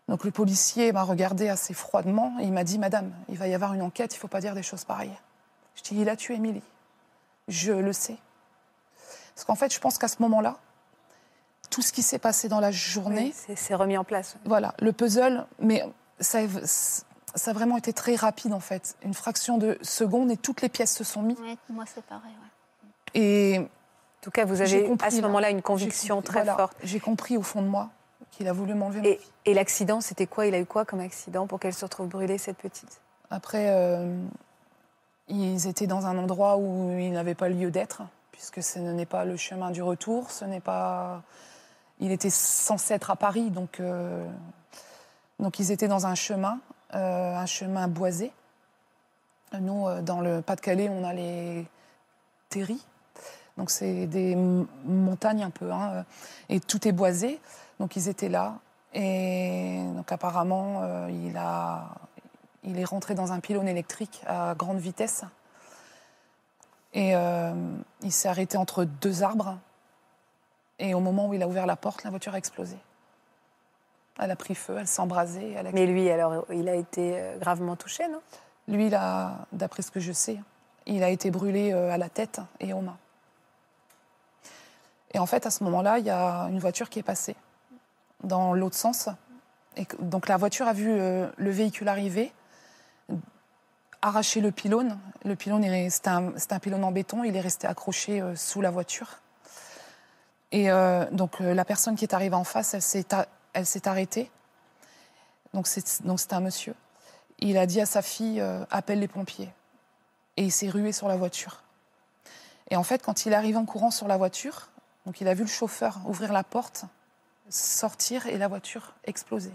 Donc le policier m'a regardé assez froidement et il m'a dit « Madame, il va y avoir une enquête, il ne faut pas dire des choses pareilles. » Je dis « Il a tué Émilie. Je le sais. » Parce qu'en fait, je pense qu'à ce moment-là, tout ce qui s'est passé dans la journée... Oui, c'est remis en place. Voilà, le puzzle, mais ça a vraiment été très rapide en fait. Une fraction de seconde et toutes les pièces se sont mises. Oui, moi c'est pareil. Ouais. Et En tout cas, vous avez à ce moment-là une conviction très forte. J'ai compris au fond de moi qu'il a voulu m'enlever ma fille. Et l'accident, c'était quoi? Il a eu quoi comme accident pour qu'elle se retrouve brûlée, cette petite? Après, ils étaient dans un endroit où ils n'avaient pas lieu d'être, puisque ce n'est pas le chemin du retour, ce n'est pas... Il était censé être à Paris, donc ils étaient dans un chemin boisé. Nous, dans le Pas-de-Calais, on a les terris. Donc c'est des montagnes un peu, hein, et tout est boisé. Donc ils étaient là, et donc apparemment il est rentré dans un pylône électrique à grande vitesse, et il s'est arrêté entre deux arbres, et au moment où il a ouvert la porte, la voiture a explosé. Elle a pris feu, elle s'est embrasée. Mais lui, alors, il a été gravement touché, non? Lui, d'après ce que je sais, il a été brûlé à la tête et aux mains. Et en fait, à ce moment-là, il y a une voiture qui est passée dans l'autre sens. Et donc la voiture a vu le véhicule arriver, arracher le pylône. Le pylône, c'était un pylône en béton, il est resté accroché sous la voiture. Et donc la personne qui est arrivée en face, elle s'est arrêtée. Donc c'était un monsieur. Il a dit à sa fille « Appelle les pompiers ». Et il s'est rué sur la voiture. Et en fait, quand il est arrivé en courant sur la voiture, donc il a vu le chauffeur ouvrir la porte, sortir et la voiture exploser.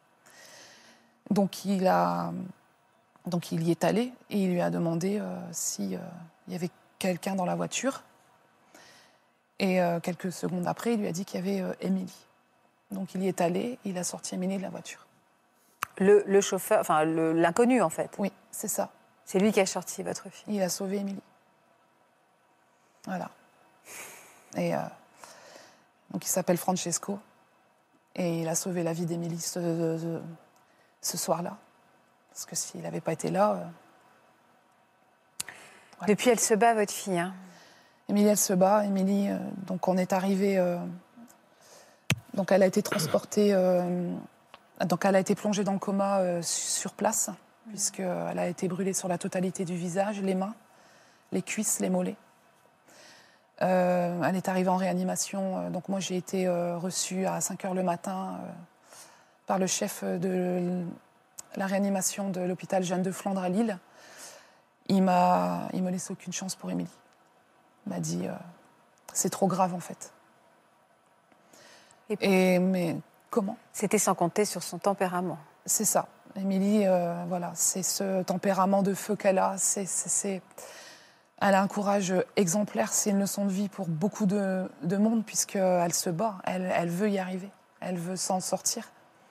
Donc il y est allé et il lui a demandé s'il y avait quelqu'un dans la voiture. Et quelques secondes après, il lui a dit qu'il y avait Émilie. Donc il y est allé, il a sorti Émilie de la voiture. Le chauffeur, enfin l'inconnu en fait. Oui, c'est ça. C'est lui qui a sorti votre fille. Il a sauvé Émilie. Voilà. Et donc il s'appelle Francesco. Et il a sauvé la vie d'Émilie ce soir-là. Parce que s'il n'avait pas été là... Voilà. Depuis, elle se bat, votre fille, hein? Émilie, elle se bat. Émilie, donc on est arrivé... donc elle a été transportée... donc elle a été plongée dans le coma sur place, puisqu'elle a été brûlée sur la totalité du visage, les mains, les cuisses, les mollets. Elle est arrivée en réanimation. Donc moi, j'ai été reçue à 5h le matin par le chef de la réanimation de l'hôpital Jeanne de Flandre à Lille. Il me laissé aucune chance pour Émilie. Il m'a dit c'est trop grave en fait. Mais comment? C'était sans compter sur son tempérament. C'est ça. Émilie, voilà, c'est ce tempérament de feu qu'elle a. Elle a un courage exemplaire. C'est une leçon de vie pour beaucoup de monde, puisqu'elle se bat. Elle veut y arriver. Elle veut s'en sortir.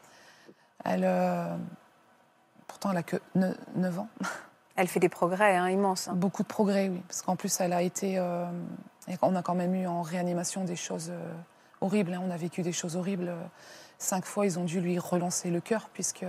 Pourtant, elle n'a que 9 ans. Elle fait des progrès immenses. Hein. Beaucoup de progrès, oui. Parce qu'en plus, elle a été... on a quand même eu en réanimation des choses horribles. Hein. On a vécu des choses horribles. 5 fois, ils ont dû lui relancer le cœur, puisque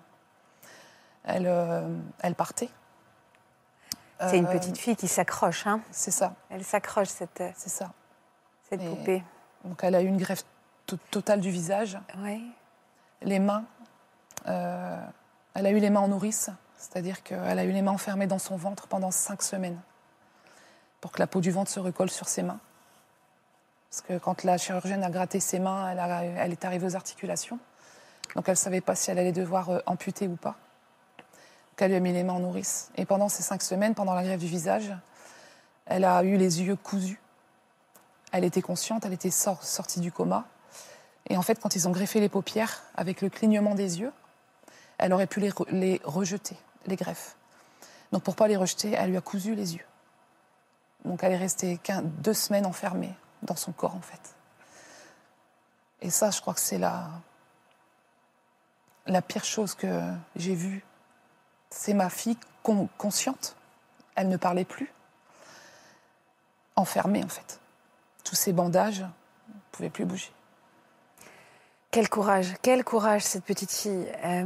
elle partait. C'est une petite fille qui s'accroche. Hein. C'est ça. Elle s'accroche, cette poupée. Donc elle a eu une greffe totale du visage. Oui. Les mains. Elle a eu les mains en nourrice. C'est-à-dire qu'elle a eu les mains enfermées dans son ventre pendant 5 semaines. Pour que la peau du ventre se recolle sur ses mains. Parce que quand la chirurgienne a gratté ses mains, elle est arrivée aux articulations. Donc elle ne savait pas si elle allait devoir amputer ou pas. Donc elle lui a mis les mains en nourrice. Et pendant ces 5 semaines, pendant la greffe du visage, elle a eu les yeux cousus. Elle était consciente, elle était sortie du coma. Et en fait, quand ils ont greffé les paupières, avec le clignement des yeux, elle aurait pu les rejeter, les greffes. Donc pour ne pas les rejeter, elle lui a cousu les yeux. Donc elle est restée 2 semaines enfermée dans son corps, en fait. Et ça, je crois que c'est la pire chose que j'ai vue. C'est ma fille consciente. Elle ne parlait plus. Enfermée, en fait. Tous ces bandages, elle ne pouvait plus bouger. Quel courage, cette petite fille.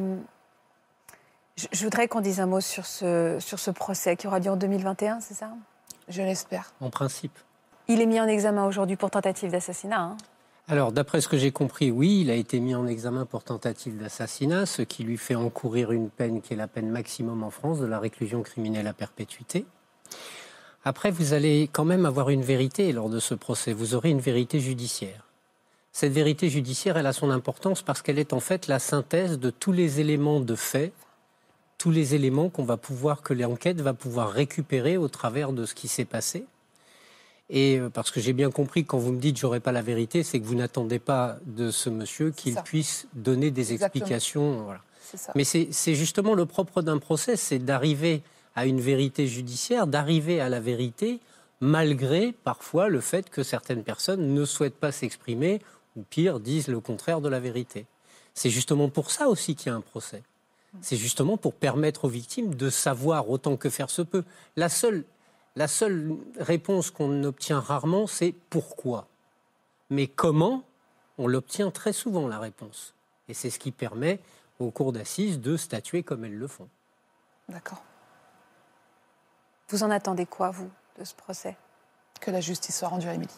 Je voudrais qu'on dise un mot sur ce procès qui aura lieu en 2021, c'est ça ? Je l'espère. En principe. Il est mis en examen aujourd'hui pour tentative d'assassinat. Hein ? Alors, d'après ce que j'ai compris, oui, il a été mis en examen pour tentative d'assassinat, ce qui lui fait encourir une peine qui est la peine maximum en France, de la réclusion criminelle à perpétuité. Après, vous allez quand même avoir une vérité lors de ce procès. Vous aurez une vérité judiciaire. Cette vérité judiciaire, elle a son importance parce qu'elle est en fait la synthèse de tous les éléments de fait, tous les éléments que l'enquête va pouvoir récupérer au travers de ce qui s'est passé. Et parce que j'ai bien compris que quand vous me dites « j'aurai pas la vérité », c'est que vous n'attendez pas de ce monsieur qu'il puisse donner des explications. Voilà. Mais c'est justement le propre d'un procès, c'est d'arriver à une vérité judiciaire, d'arriver à la vérité malgré parfois le fait que certaines personnes ne souhaitent pas s'exprimer ou pire, disent le contraire de la vérité. C'est justement pour ça aussi qu'il y a un procès. C'est justement pour permettre aux victimes de savoir autant que faire se peut. La seule réponse qu'on obtient rarement, c'est « pourquoi ?» Mais comment ? On l'obtient très souvent, la réponse. Et c'est ce qui permet aux cours d'assises de statuer comme elles le font. D'accord. Vous en attendez quoi, vous, de ce procès ? Que la justice soit rendue à Émilie.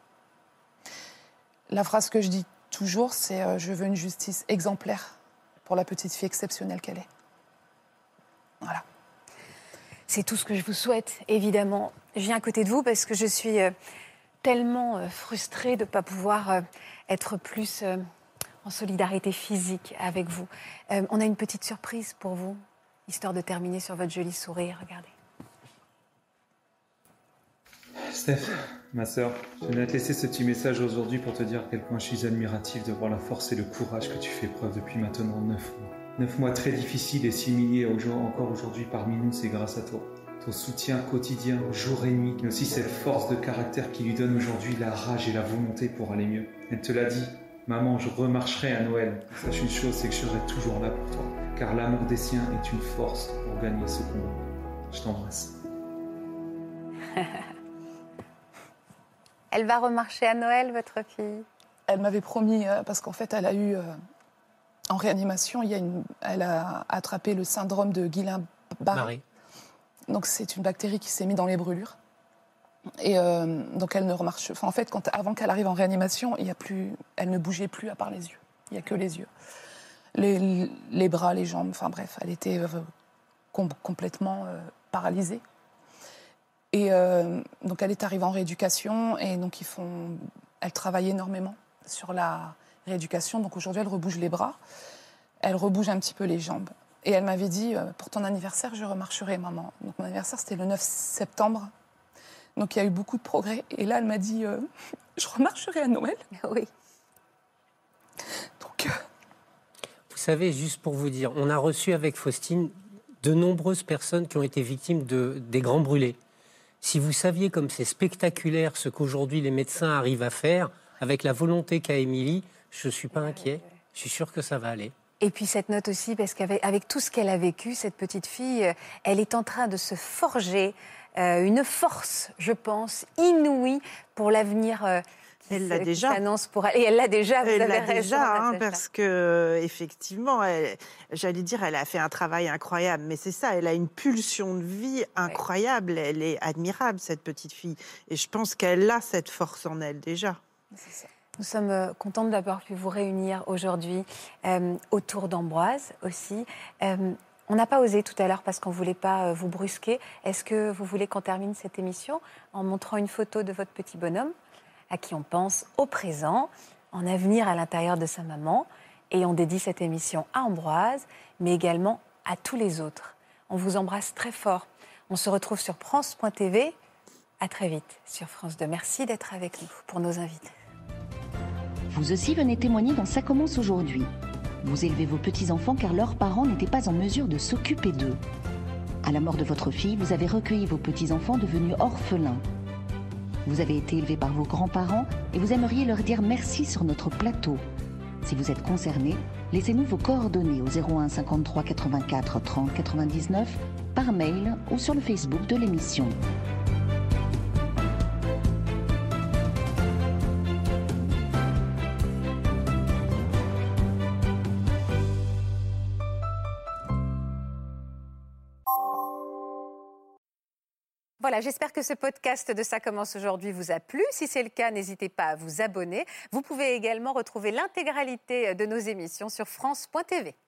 La phrase que je dis toujours, c'est « je veux une justice exemplaire pour la petite fille exceptionnelle qu'elle est ». Voilà. C'est tout ce que je vous souhaite, évidemment. Je viens à côté de vous parce que je suis tellement frustrée de ne pas pouvoir être plus en solidarité physique avec vous. On a une petite surprise pour vous, histoire de terminer sur votre joli sourire. Regardez. Steph, ma sœur, je venais te laisser ce petit message aujourd'hui pour te dire à quel point je suis admiratif de voir la force et le courage que tu fais preuve depuis maintenant 9 mois. 9 mois très difficiles et si milliers encore aujourd'hui parmi nous, c'est grâce à toi. Ton soutien quotidien, jour et nuit, mais aussi cette force de caractère qui lui donne aujourd'hui la rage et la volonté pour aller mieux. Elle te l'a dit, maman, je remarcherai à Noël. Sache une chose, c'est que je serai toujours là pour toi. Car l'amour des siens est une force pour gagner ce combat. Je t'embrasse. Elle va remarcher à Noël, votre fille ? Elle m'avait promis, parce qu'en fait, elle a eu... en réanimation, elle a attrapé le syndrome de Guillain-Barré. Donc, c'est une bactérie qui s'est mise dans les brûlures. Et donc, elle ne remarche... Enfin, en fait, avant qu'elle arrive en réanimation, elle ne bougeait plus à part les yeux. Il n'y a que les yeux. Les bras, les jambes, enfin bref, elle était complètement paralysée. Et donc, elle est arrivée en rééducation et donc, elle travaille énormément sur la rééducation. Donc, aujourd'hui, elle rebouge les bras, elle rebouge un petit peu les jambes. Et elle m'avait dit, pour ton anniversaire, je remarcherai, maman. Donc, mon anniversaire, c'était le 9 septembre. Donc, il y a eu beaucoup de progrès. Et là, elle m'a dit, je remarcherai à Noël. Oui. Donc... Vous savez, juste pour vous dire, on a reçu avec Faustine de nombreuses personnes qui ont été victimes des grands brûlés. Si vous saviez comme c'est spectaculaire ce qu'aujourd'hui les médecins arrivent à faire, avec la volonté qu'a Émilie, je ne suis pas inquiet. Je suis sûr que ça va aller. Et puis cette note aussi, parce qu'avec tout ce qu'elle a vécu, cette petite fille, elle est en train de se forger une force, je pense, inouïe pour l'avenir elle l'a déjà. S'annonce pour elle. Et elle l'a déjà, vous avez raison. Elle l'a déjà, parce que effectivement, j'allais dire, elle a fait un travail incroyable. Mais c'est ça, elle a une pulsion de vie incroyable. Ouais. Elle est admirable, cette petite fille. Et je pense qu'elle a cette force en elle déjà. C'est ça. Nous sommes contents d'avoir pu vous réunir aujourd'hui autour d'Ambroise aussi. On n'a pas osé tout à l'heure parce qu'on ne voulait pas vous brusquer. Est-ce que vous voulez qu'on termine cette émission en montrant une photo de votre petit bonhomme à qui on pense au présent, en avenir à l'intérieur de sa maman, et on dédie cette émission à Ambroise, mais également à tous les autres. On vous embrasse très fort. On se retrouve sur France.tv. À très vite sur France 2. Merci d'être avec nous pour nos invités. Vous aussi venez témoigner dans Ça commence aujourd'hui. Vous élevez vos petits-enfants car leurs parents n'étaient pas en mesure de s'occuper d'eux. À la mort de votre fille, vous avez recueilli vos petits-enfants devenus orphelins. Vous avez été élevés par vos grands-parents et vous aimeriez leur dire merci sur notre plateau. Si vous êtes concerné, laissez-nous vos coordonnées au 01 53 84 30 99 par mail ou sur le Facebook de l'émission. Voilà, j'espère que ce podcast de Ça commence aujourd'hui vous a plu. Si c'est le cas, n'hésitez pas à vous abonner. Vous pouvez également retrouver l'intégralité de nos émissions sur France.tv.